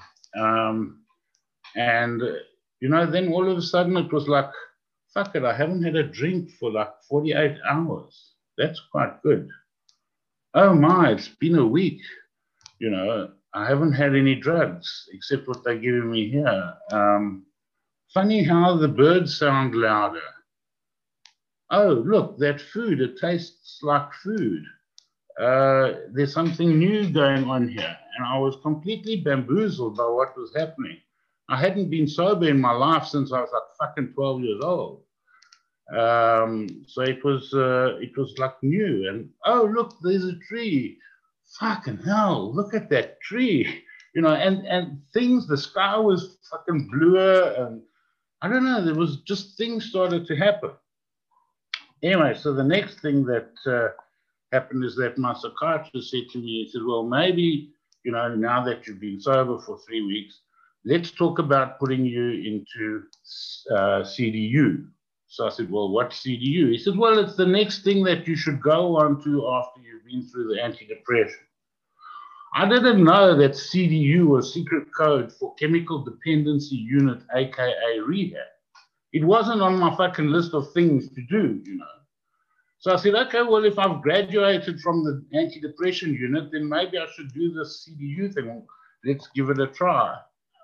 And, you know, then all of a sudden it was like, fuck it, I haven't had a drink for like 48 hours. That's quite good. Oh my, it's been a week. You know, I haven't had any drugs except what they're giving me here. Funny how the birds sound louder. Oh, look, that food, it tastes like food. There's something new going on here. And I was completely bamboozled by what was happening. I hadn't been sober in my life since I was like fucking 12 years old. So it was like new. And oh, look, there's a tree. Fucking hell, look at that tree. You know, and things, the sky was fucking bluer, and I don't know, there was just things started to happen. Anyway, so the next thing that happened is that my psychiatrist said to me, he said, "Well, maybe, you know, now that you've been sober for 3 weeks, let's talk about putting you into CDU." So I said, "Well, what's CDU?" He said, "Well, it's the next thing that you should go on to after you've been through the antidepressant." I didn't know that CDU was secret code for Chemical Dependency Unit, aka rehab. It wasn't on my fucking list of things to do, you know. So I said, okay, well, if I've graduated from the antidepressant unit, then maybe I should do the CDU thing. Let's give it a try.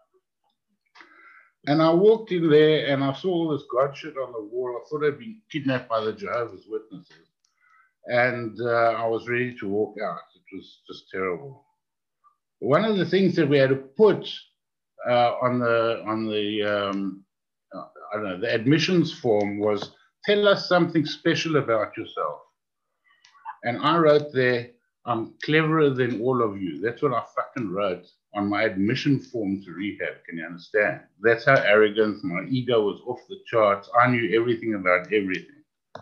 And I walked in there and I saw all this God shit on the wall. I thought I'd been kidnapped by the Jehovah's Witnesses. And I was ready to walk out. It was just terrible. One of the things that we had to put on the I don't know, the admissions form was, tell us something special about yourself. And I wrote there, I'm cleverer than all of you. That's what I fucking wrote on my admission form to rehab. Can you understand? That's how arrogant, my ego was off the charts. I knew everything about everything.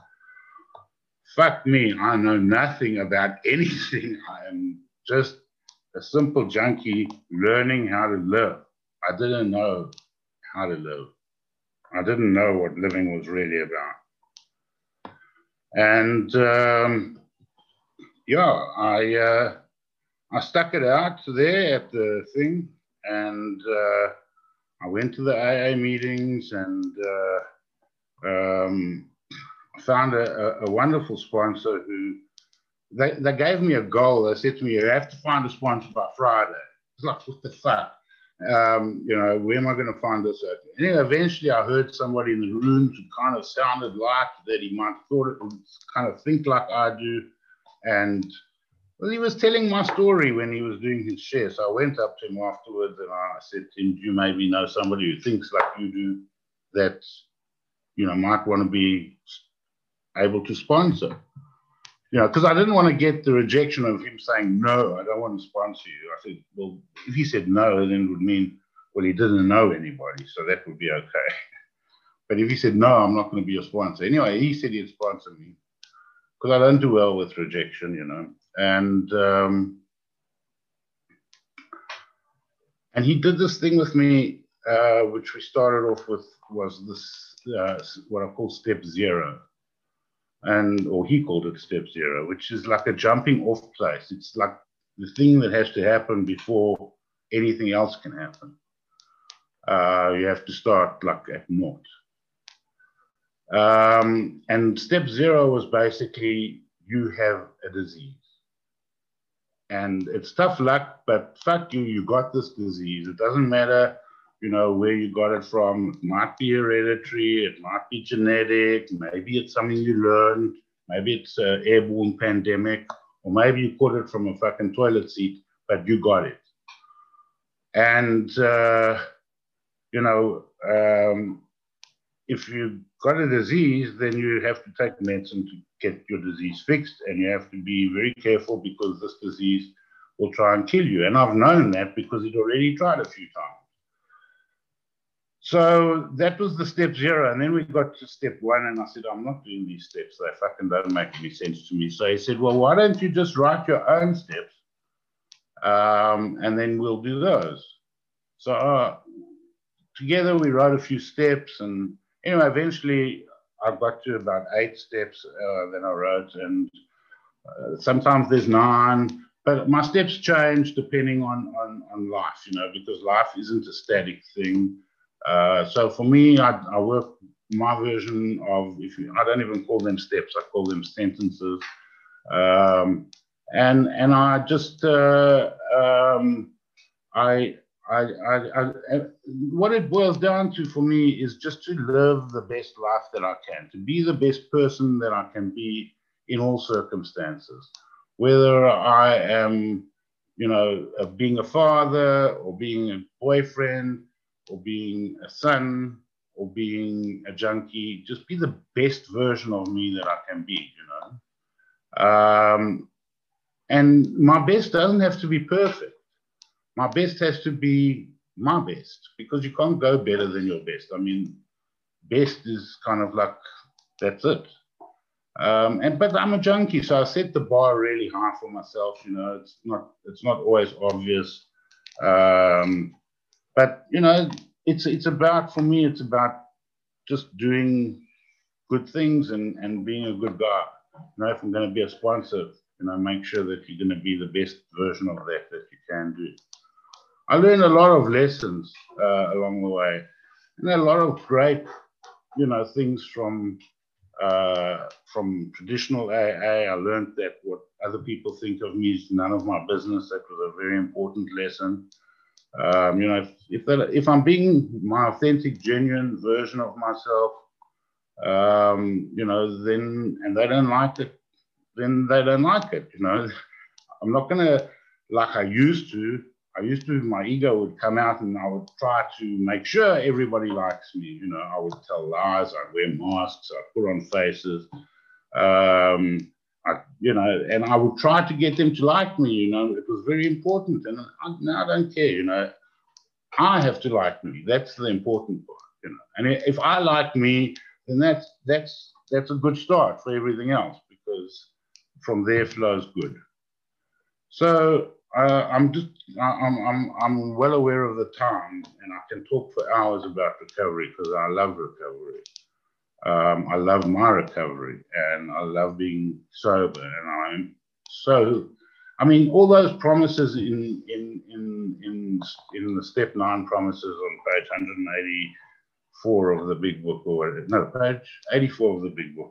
Fuck me, I know nothing about anything. I am just a simple junkie learning how to live. I didn't know how to live. I didn't know what living was really about. And yeah, I stuck it out there at the thing, and I went to the AA meetings, and found a wonderful sponsor who, they gave me a goal. They said to me, you have to find a sponsor by Friday. It's like, what the fuck? You know, where am I going to find this at? And then eventually I heard somebody in the room who kind of sounded like that he might thought it would kind of think like I do. And well, he was telling my story when he was doing his share. So I went up to him afterwards and I said to him, do you maybe know somebody who thinks like you do that, you know, might want to be able to sponsor? You know, because I didn't want to get the rejection of him saying, no, I don't want to sponsor you. I said, well, if he said no, then it would mean, well, he didn't know anybody, so that would be okay. But if he said, no, I'm not going to be a sponsor. Anyway, he said he'd sponsor me because I don't do well with rejection, you know. And he did this thing with me, which we started off with, was this, what I call step zero. Or he called it step zero, which is like a jumping off place. It's like the thing that has to happen before anything else can happen. You have to start like at naught. And step zero was basically, you have a disease. And it's tough luck, but fuck you, you got this disease. It doesn't matter, you know, where you got it from. It might be hereditary, it might be genetic, maybe it's something you learned, maybe it's an airborne pandemic, or maybe you caught it from a fucking toilet seat, but you got it. And, you know, if you got a disease, then you have to take medicine to get your disease fixed, and you have to be very careful because this disease will try and kill you. And I've known that because it already tried a few times. So that was the step zero. And then we got to step one, and I said, I'm not doing these steps. They fucking don't make any sense to me. So he said, well, why don't you just write your own steps, and then we'll do those. So together we wrote a few steps, and anyway, eventually I got to about 8 steps that I wrote, and sometimes there's 9, but my steps change depending on life, you know, because life isn't a static thing. So for me, I work my version of, I don't even call them steps, I call them sentences. And I just, what it boils down to for me is just to live the best life that I can, to be the best person that I can be in all circumstances. Whether I am, you know, being a father, or being a boyfriend, or being a son, or being a junkie, just be the best version of me that I can be, you know. And my best doesn't have to be perfect. My best has to be my best, because you can't go better than your best. I mean, best is kind of like, that's it. But I'm a junkie, so I set the bar really high for myself. You know, it's not always obvious. But you know, it's about, for me, it's about just doing good things and being a good guy. You know, if I'm going to be a sponsor, you know, make sure that you're going to be the best version of that you can do. I learned a lot of lessons along the way, and a lot of great, you know, things from traditional AA. I learned that what other people think of me is none of my business. That was a very important lesson. You know, if I'm being my authentic, genuine version of myself, you know, then, and they don't like it, then they don't like it. You know, I'm not gonna, like I used to, my ego would come out and I would try to make sure everybody likes me. You know, I would tell lies, I'd wear masks, I'd put on faces. I and I would try to get them to like me. It was very important, and now I don't care. I have to like me. That's the important part. And if I like me, then that's a good start for everything else, because from there flows good. So I'm well aware of the time, and I can talk for hours about recovery because I love recovery. I love my recovery, and I love being sober. And I'm so, all those promises in the step 9 promises on page 184 of the big book, page 84 of the big book,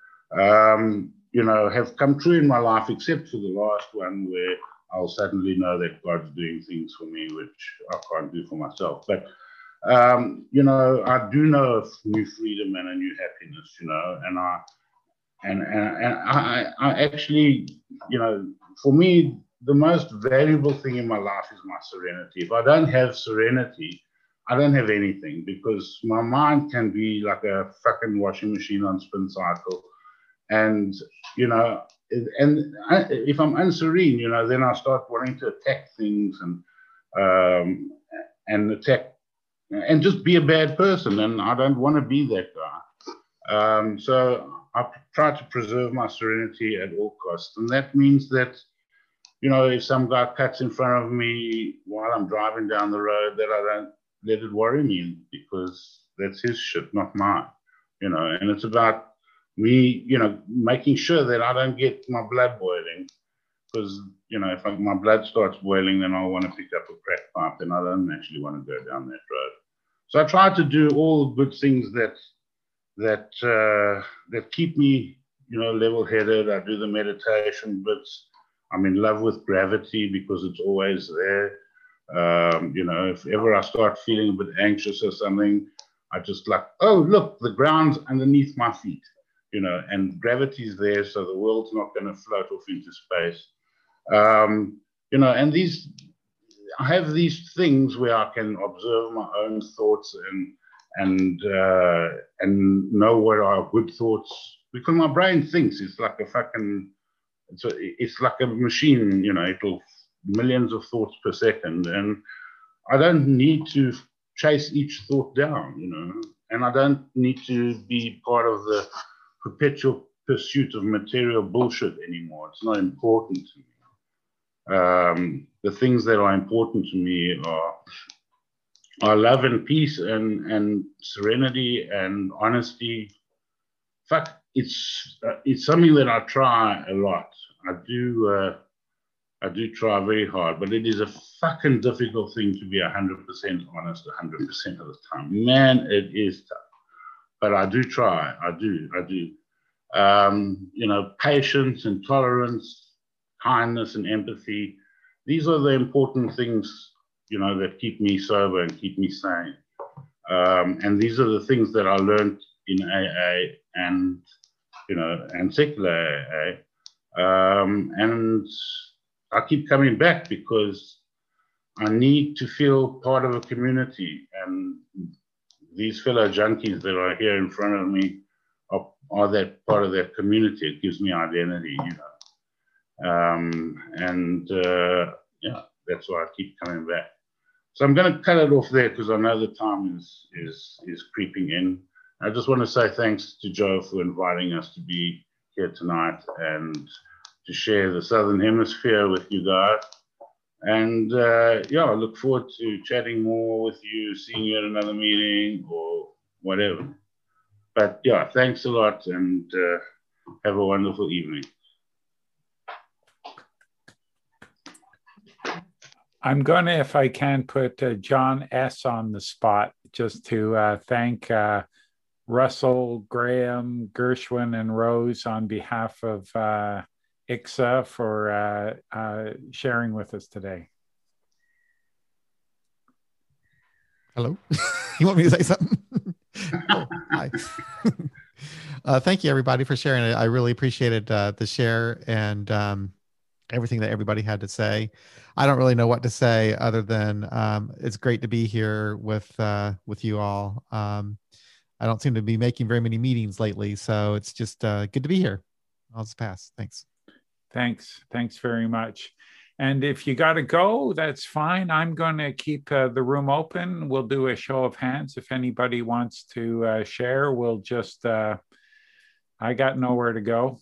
have come true in my life, except for the last one where I'll suddenly know that God's doing things for me which I can't do for myself. But I do know of new freedom and a new happiness, and I actually, for me, the most valuable thing in my life is my serenity. If I don't have serenity, I don't have anything, because my mind can be like a fucking washing machine on spin cycle. And, if I'm unserene, then I start wanting to attack things and attack and just be a bad person. And I don't want to be that guy. So I try to preserve my serenity at all costs. And that means that, if some guy cuts in front of me while I'm driving down the road, that I don't let it worry me, because that's his shit, not mine, and it's about me, making sure that I don't get my blood boiling, because, if my blood starts boiling, then I'll want to pick up a crack pipe, and I don't actually want to go down that road. So I try to do all the good things that keep me, level-headed. I do the meditation bits. I'm in love with gravity because it's always there. If ever I start feeling a bit anxious or something, I just oh, look, the ground's underneath my feet, and gravity's there, so the world's not going to float off into space. And I have these things where I can observe my own thoughts and know what are good thoughts, because my brain thinks it's like a fucking, it's like a machine, it'll millions of thoughts per second, and I don't need to chase each thought down, and I don't need to be part of the perpetual pursuit of material bullshit anymore. It's not important to me. The things that are important to me are love and peace and serenity and honesty. Fuck, it's something that I try a lot. I do try very hard, but it is a fucking difficult thing to be 100% honest 100% of the time. Man, it is tough. But I do try. I do. Patience and tolerance, kindness and empathy. These are the important things, that keep me sober and keep me sane. And these are the things that I learned in AA and secular AA. And I keep coming back because I need to feel part of a community, and these fellow junkies that are here in front of me are that part of that community. It gives me identity, that's why I keep coming back. So I'm going to cut it off there because I know the time is creeping in. I just want to say thanks to Joe for inviting us to be here tonight and to share the Southern Hemisphere with you guys. And I look forward to chatting more with you, seeing you at another meeting or whatever. But thanks a lot, and have a wonderful evening. I'm going to, if I can, put John S. on the spot just to thank Russell, Graham, Gershwin, and Rose on behalf of ICSA for sharing with us today. Hello. You want me to say something? Oh, hi. Thank you, everybody, for sharing it. I really appreciated the share and everything that everybody had to say. I don't really know what to say other than it's great to be here with you all. I don't seem to be making very many meetings lately, so it's just good to be here. I'll just pass. Thanks. Thanks very much. And if you got to go, that's fine. I'm going to keep the room open. We'll do a show of hands. If anybody wants to share, we'll just, I got nowhere to go.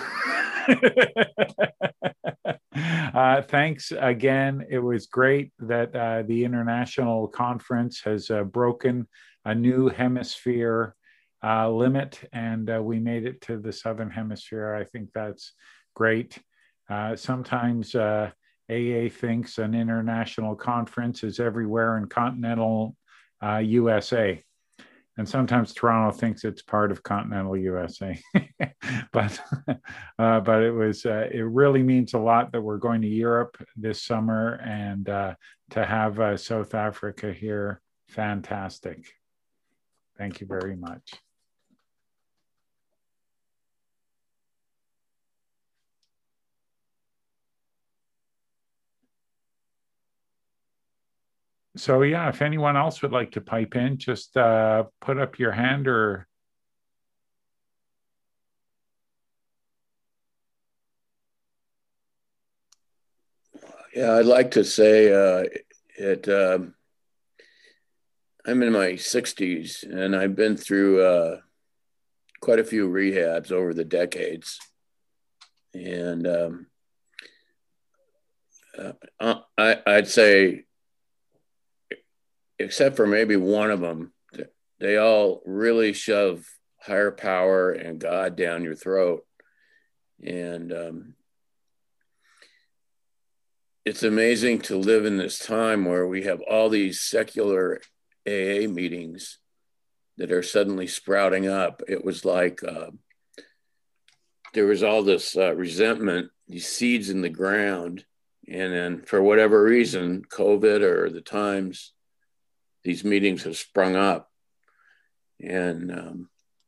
Thanks again. It was great that the international conference has broken a new hemisphere limit, and we made it to the Southern Hemisphere. I think that's great. Sometimes AA thinks an international conference is everywhere in continental USA. And sometimes Toronto thinks it's part of continental USA. but it really means a lot that we're going to Europe this summer, and to have South Africa here, fantastic. Thank you very much. So yeah, if anyone else would like to pipe in, just put up your hand or. Yeah, I'd like to say I'm in my 60s, and I've been through quite a few rehabs over the decades. And I'd say, except for maybe one of them, they all really shove higher power and God down your throat. And it's amazing to live in this time where we have all these secular AA meetings that are suddenly sprouting up. It was like there was all this resentment, these seeds in the ground. And then for whatever reason, COVID or the times, these meetings have sprung up. And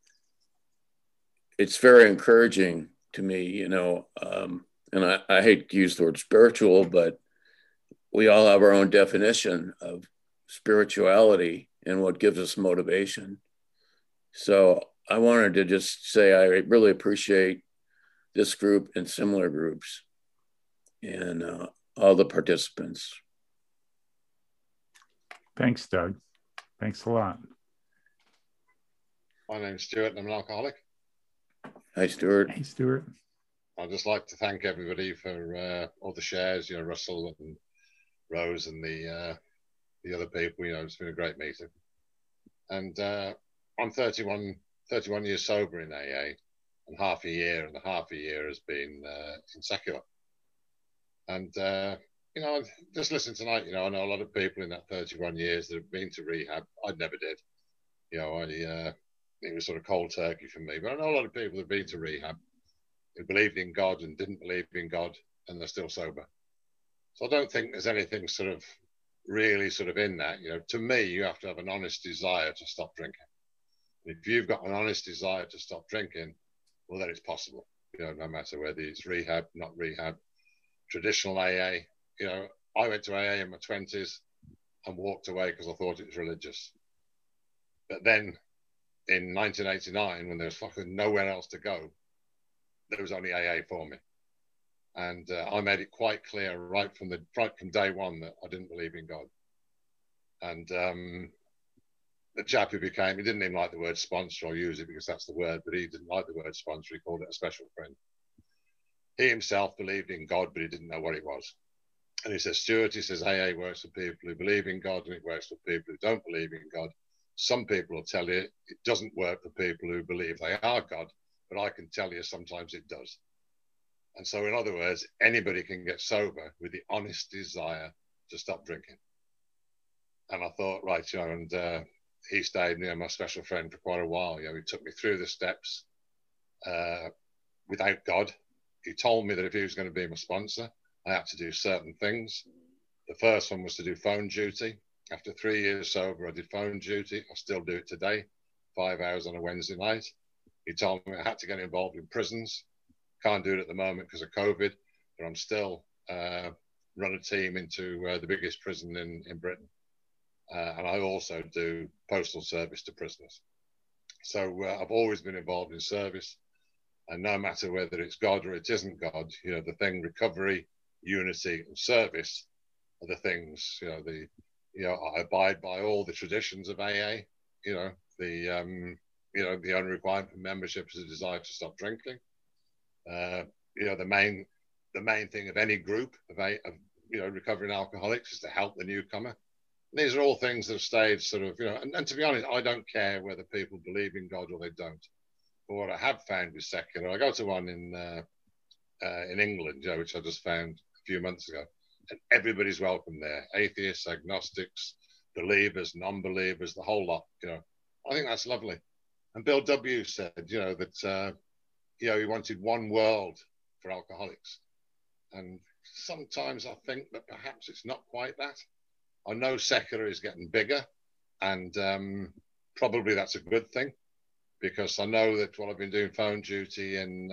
it's very encouraging to me, you know, and I hate to use the word spiritual, but we all have our own definition of spirituality and what gives us motivation. So I wanted to just say I really appreciate this group and similar groups and all the participants. Thanks, Doug. Thanks a lot. My name's Stuart and I'm an alcoholic. Hi, Stuart. Hey, Stuart. I'd just like to thank everybody for all the shares, you know, Russell and Rose and the other people. You know, it's been a great meeting. And I'm 31 years sober in AA, and half a year has been in secular. And you know, just listen tonight, you know, I know a lot of people in that 31 years that have been to rehab. I never did. You know, it was sort of cold turkey for me. But I know a lot of people that have been to rehab who believed in God and didn't believe in God, and they're still sober. So I don't think there's anything sort of really sort of in that. You know, to me, you have to have an honest desire to stop drinking. And if you've got an honest desire to stop drinking, well, then it's possible. You know, no matter whether it's rehab, not rehab, traditional AA. You know, I went to AA in my 20s and walked away because I thought it was religious. But then in 1989, when there was fucking nowhere else to go, there was only AA for me. And I made it quite clear right from day one that I didn't believe in God. And the chap who he didn't even like the word sponsor. I'll use it because that's the word, but he didn't like the word sponsor. He called it a special friend. He himself believed in God, but he didn't know what it was. And he says, Stuart, he says, AA works for people who believe in God, and it works for people who don't believe in God. Some people will tell you it doesn't work for people who believe they are God, but I can tell you sometimes it does. And so, in other words, anybody can get sober with the honest desire to stop drinking. And I thought, right, you know, and he stayed, you know, my special friend for quite a while. You know, he took me through the steps without God. He told me that if he was going to be my sponsor, I had to do certain things. The first one was to do phone duty. After 3 years sober, I did phone duty. I still do it today, 5 hours on a Wednesday night. He told me I had to get involved in prisons. Can't do it at the moment because of COVID, but I'm still run a team into the biggest prison in Britain. And I also do postal service to prisoners. So I've always been involved in service. And no matter whether it's God or it isn't God, you know, the thing recovery, unity, and service are the things, you know, I abide by all the traditions of AA, you know, the only requirement for membership is a desire to stop drinking. You know, the main thing of any group of you know, recovering alcoholics is to help the newcomer. And these are all things that have stayed sort of, you know, and to be honest, I don't care whether people believe in God or they don't. But what I have found with secular, I go to one in England, you know, which I just found a few months ago, and everybody's welcome there. Atheists, agnostics, believers, non-believers, the whole lot, you know. I think that's lovely. And Bill W. said, you know, that, you know, he wanted one world for alcoholics. And sometimes I think that perhaps it's not quite that. I know secular is getting bigger, and probably that's a good thing, because I know that while I've been doing phone duty in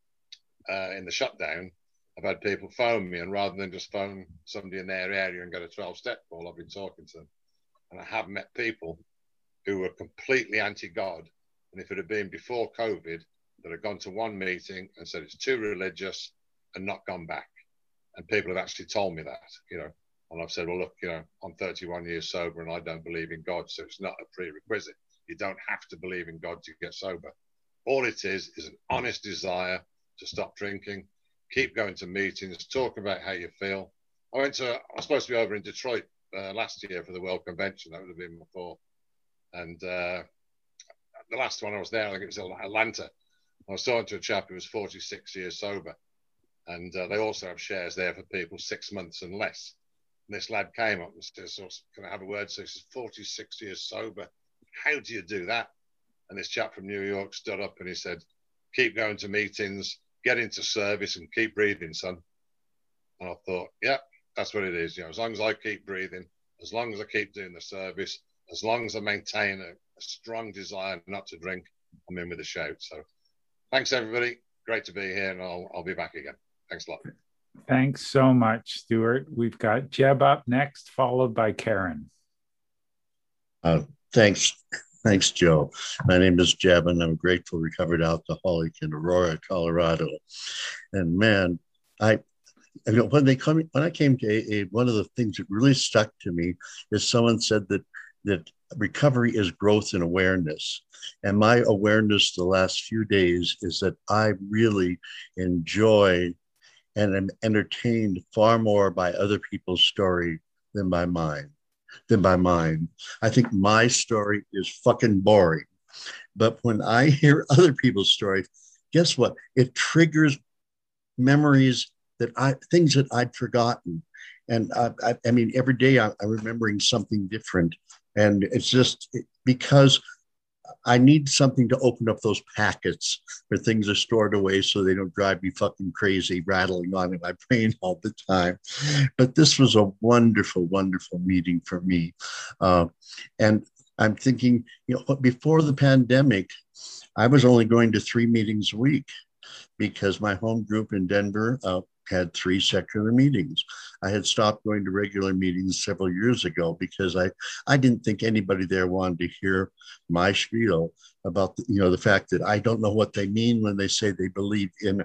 the shutdown, I've had people phone me, and rather than just phone somebody in their area and get a 12-step call, I've been talking to them. And I have met people who were completely anti-God. And if it had been before COVID, that had gone to one meeting and said it's too religious and not gone back. And people have actually told me that, you know. And I've said, well, look, you know, I'm 31 years sober and I don't believe in God, so it's not a prerequisite. You don't have to believe in God to get sober. All it is an honest desire to stop drinking, keep going to meetings, talk about how you feel. I was supposed to be over in Detroit last year for the World Convention. That would have been before. And the last one I was there, I think it was Atlanta. I was talking to a chap who was 46 years sober. And they also have shares there for people 6 months and less. And this lad came up and said, so, can I have a word? So he says, 46 years sober. How do you do that? And this chap from New York stood up and he said, keep going to meetings, get into service and keep breathing, son. And I thought, yeah, that's what it is. You know, as long as I keep breathing, as long as I keep doing the service, as long as I maintain a strong desire not to drink, I'm in with a shout. So thanks, everybody. Great to be here, and I'll be back again. Thanks a lot. Thanks so much, Stuart. We've got Jeb up next, followed by Karen. Thanks, Joe. My name is Jeb, and I'm a grateful recovered alcoholic in Aurora, Colorado. And man, when I came to AA, one of the things that really stuck to me is someone said that recovery is growth and awareness. And my awareness the last few days is that I really enjoy and am entertained far more by other people's story than by mine. I think my story is fucking boring. But when I hear other people's stories, guess what? It triggers memories things that I'd forgotten. And I mean, every day I'm remembering something different. And it's just because I need something to open up those packets where things are stored away so they don't drive me fucking crazy, rattling on in my brain all the time. But this was a wonderful, wonderful meeting for me. And I'm thinking, you know, before the pandemic, I was only going to 3 meetings a week because my home group in Denver had 3 secular meetings. I had stopped going to regular meetings several years ago because I didn't think anybody there wanted to hear my spiel about the fact that I don't know what they mean when they say they believe in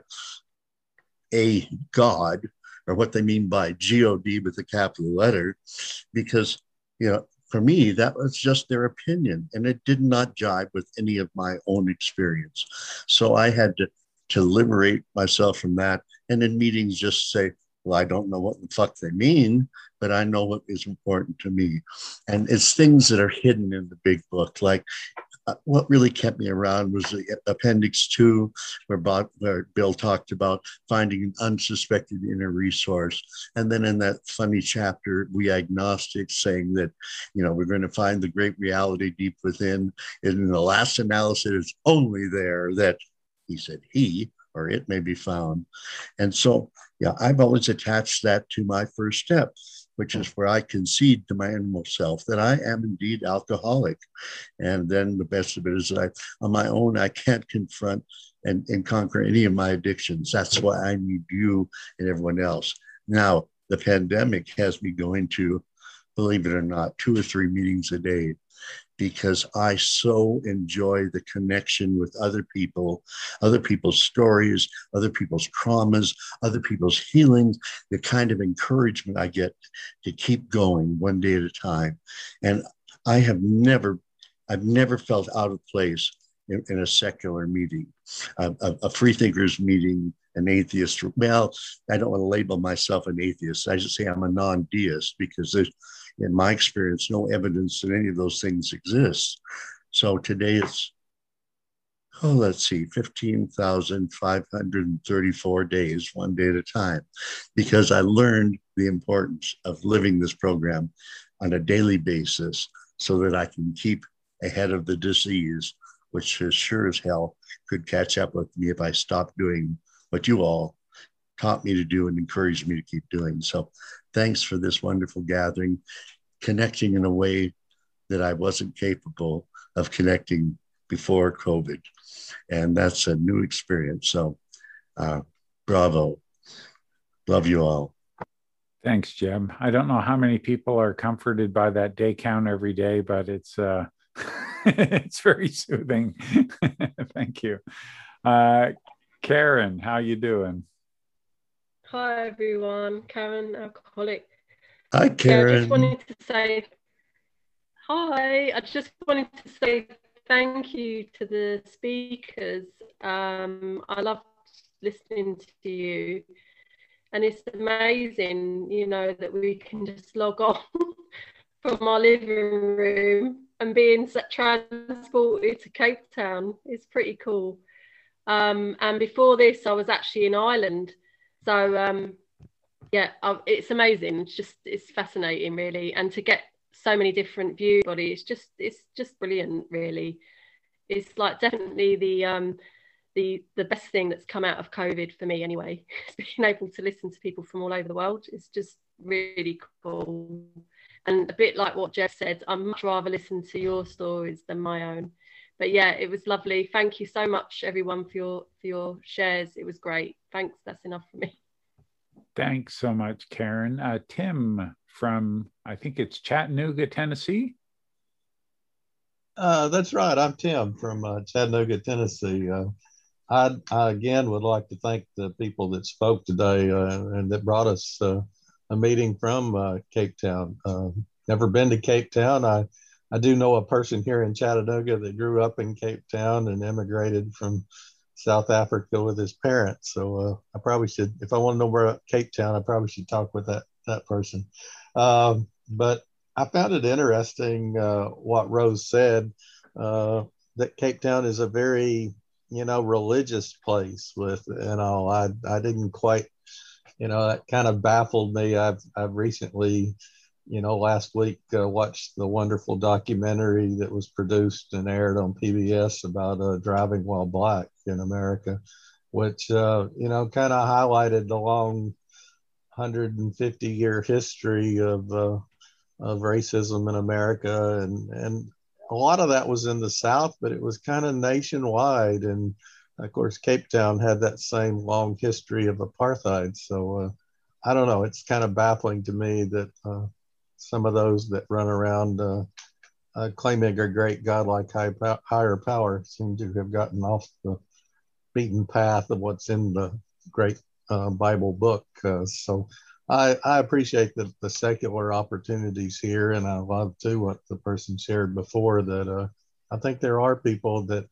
a God, or what they mean by G-O-D with a capital letter, because, you know, for me, that was just their opinion, and it did not jive with any of my own experience. So I had to liberate myself from that, and in meetings just say, well, I don't know what the fuck they mean, but I know what is important to me. And it's things that are hidden in the big book. Like what really kept me around was the Appendix 2, where Bill talked about finding an unsuspected inner resource. And then in that funny chapter, we agnostics saying that, you know, we're going to find the great reality deep within. And in the last analysis, it's only there that he said he or it may be found. And so, yeah, I've always attached that to my first step, which is where I concede to my innermost self that I am indeed alcoholic. And then the best of it is that on my own, I can't confront and conquer any of my addictions. That's why I need you and everyone else. Now, the pandemic has me going to, believe it or not, 2 or 3 meetings a day, because I so enjoy the connection with other people, other people's stories, other people's traumas, other people's healings, the kind of encouragement I get to keep going one day at a time. And I've never felt out of place in a secular meeting, a freethinkers meeting, an atheist. Well, I don't want to label myself an atheist. I just say I'm a non-deist because there's, in my experience, no evidence that any of those things exist. So today it's, let's see, 15,534 days, one day at a time, because I learned the importance of living this program on a daily basis so that I can keep ahead of the disease, which as sure as hell could catch up with me if I stopped doing what you all taught me to do and encouraged me to keep doing. So thanks for this wonderful gathering, connecting in a way that I wasn't capable of connecting before COVID. And that's a new experience. So bravo. Love you all. Thanks, Jeb. I don't know how many people are comforted by that day count every day, but it's it's very soothing. Thank you. Karen, how you doing? Hi, everyone. Karen, alcoholic. Hi, Karen. Yeah, I just wanted to say hi. I just wanted to say thank you to the speakers. I loved listening to you. And it's amazing, you know, that we can just log on from our living room and being transported to Cape Town. It's pretty cool. And before this, I was actually in Ireland. So, yeah, it's amazing. It's fascinating, really. And to get so many different views, it's just brilliant, really. It's like definitely the best thing that's come out of COVID for me anyway. Is being able to listen to people from all over the world. It's just really cool. And a bit like what Jeff said, I'd much rather listen to your stories than my own. But yeah, it was lovely. Thank you so much, everyone, for your shares. It was great. Thanks. That's enough for me. Thanks so much, Karen. Tim from, I think it's Chattanooga, Tennessee. That's right. I'm Tim from Chattanooga, Tennessee. I again would like to thank the people that spoke today and that brought us a meeting from Cape Town. Never been to Cape Town. I do know a person here in Chattanooga that grew up in Cape Town and immigrated from South Africa with his parents. So I probably should, if I want to know where Cape Town, I probably should talk with that person. But I found it interesting what Rose said, that Cape Town is a very, religious place with, I didn't quite, that kind of baffled me. I've recently, last week watched the wonderful documentary that was produced and aired on PBS about driving while black in America, which, kind of highlighted the long 150-year history of racism in America. And a lot of that was in the South, but it was kind of nationwide. And of course, Cape Town had that same long history of apartheid. So I don't know, it's kind of baffling to me that some of those that run around claiming a great godlike higher power seem to have gotten off the beaten path of what's in the great Bible book. So I appreciate the secular opportunities here, and I love too what the person shared before, that I think there are people that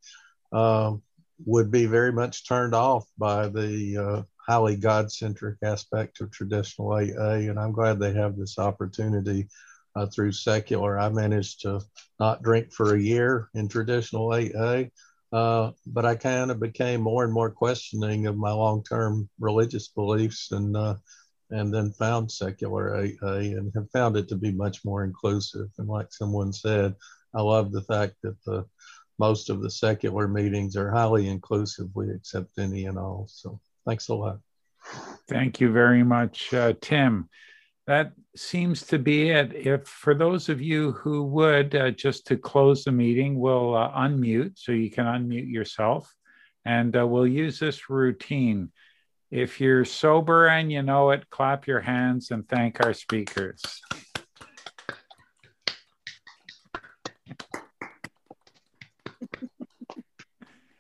would be very much turned off by the highly God-centric aspect of traditional AA, and I'm glad they have this opportunity through secular. I managed to not drink for a year in traditional AA, but I kind of became more and more questioning of my long-term religious beliefs, and then found secular AA and have found it to be much more inclusive. And like someone said, I love the fact that most of the secular meetings are highly inclusive. We accept any and all. So thanks a lot. Thank you very much, Tim. That seems to be it. If for those of you who would, just to close the meeting, we'll unmute, so you can unmute yourself, and we'll use this routine. If you're sober and you know it, clap your hands and thank our speakers.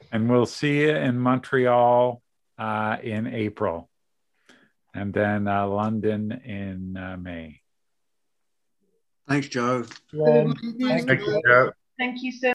And we'll see you in Montreal in April, and then London in May. Thanks, Joe. Thank you so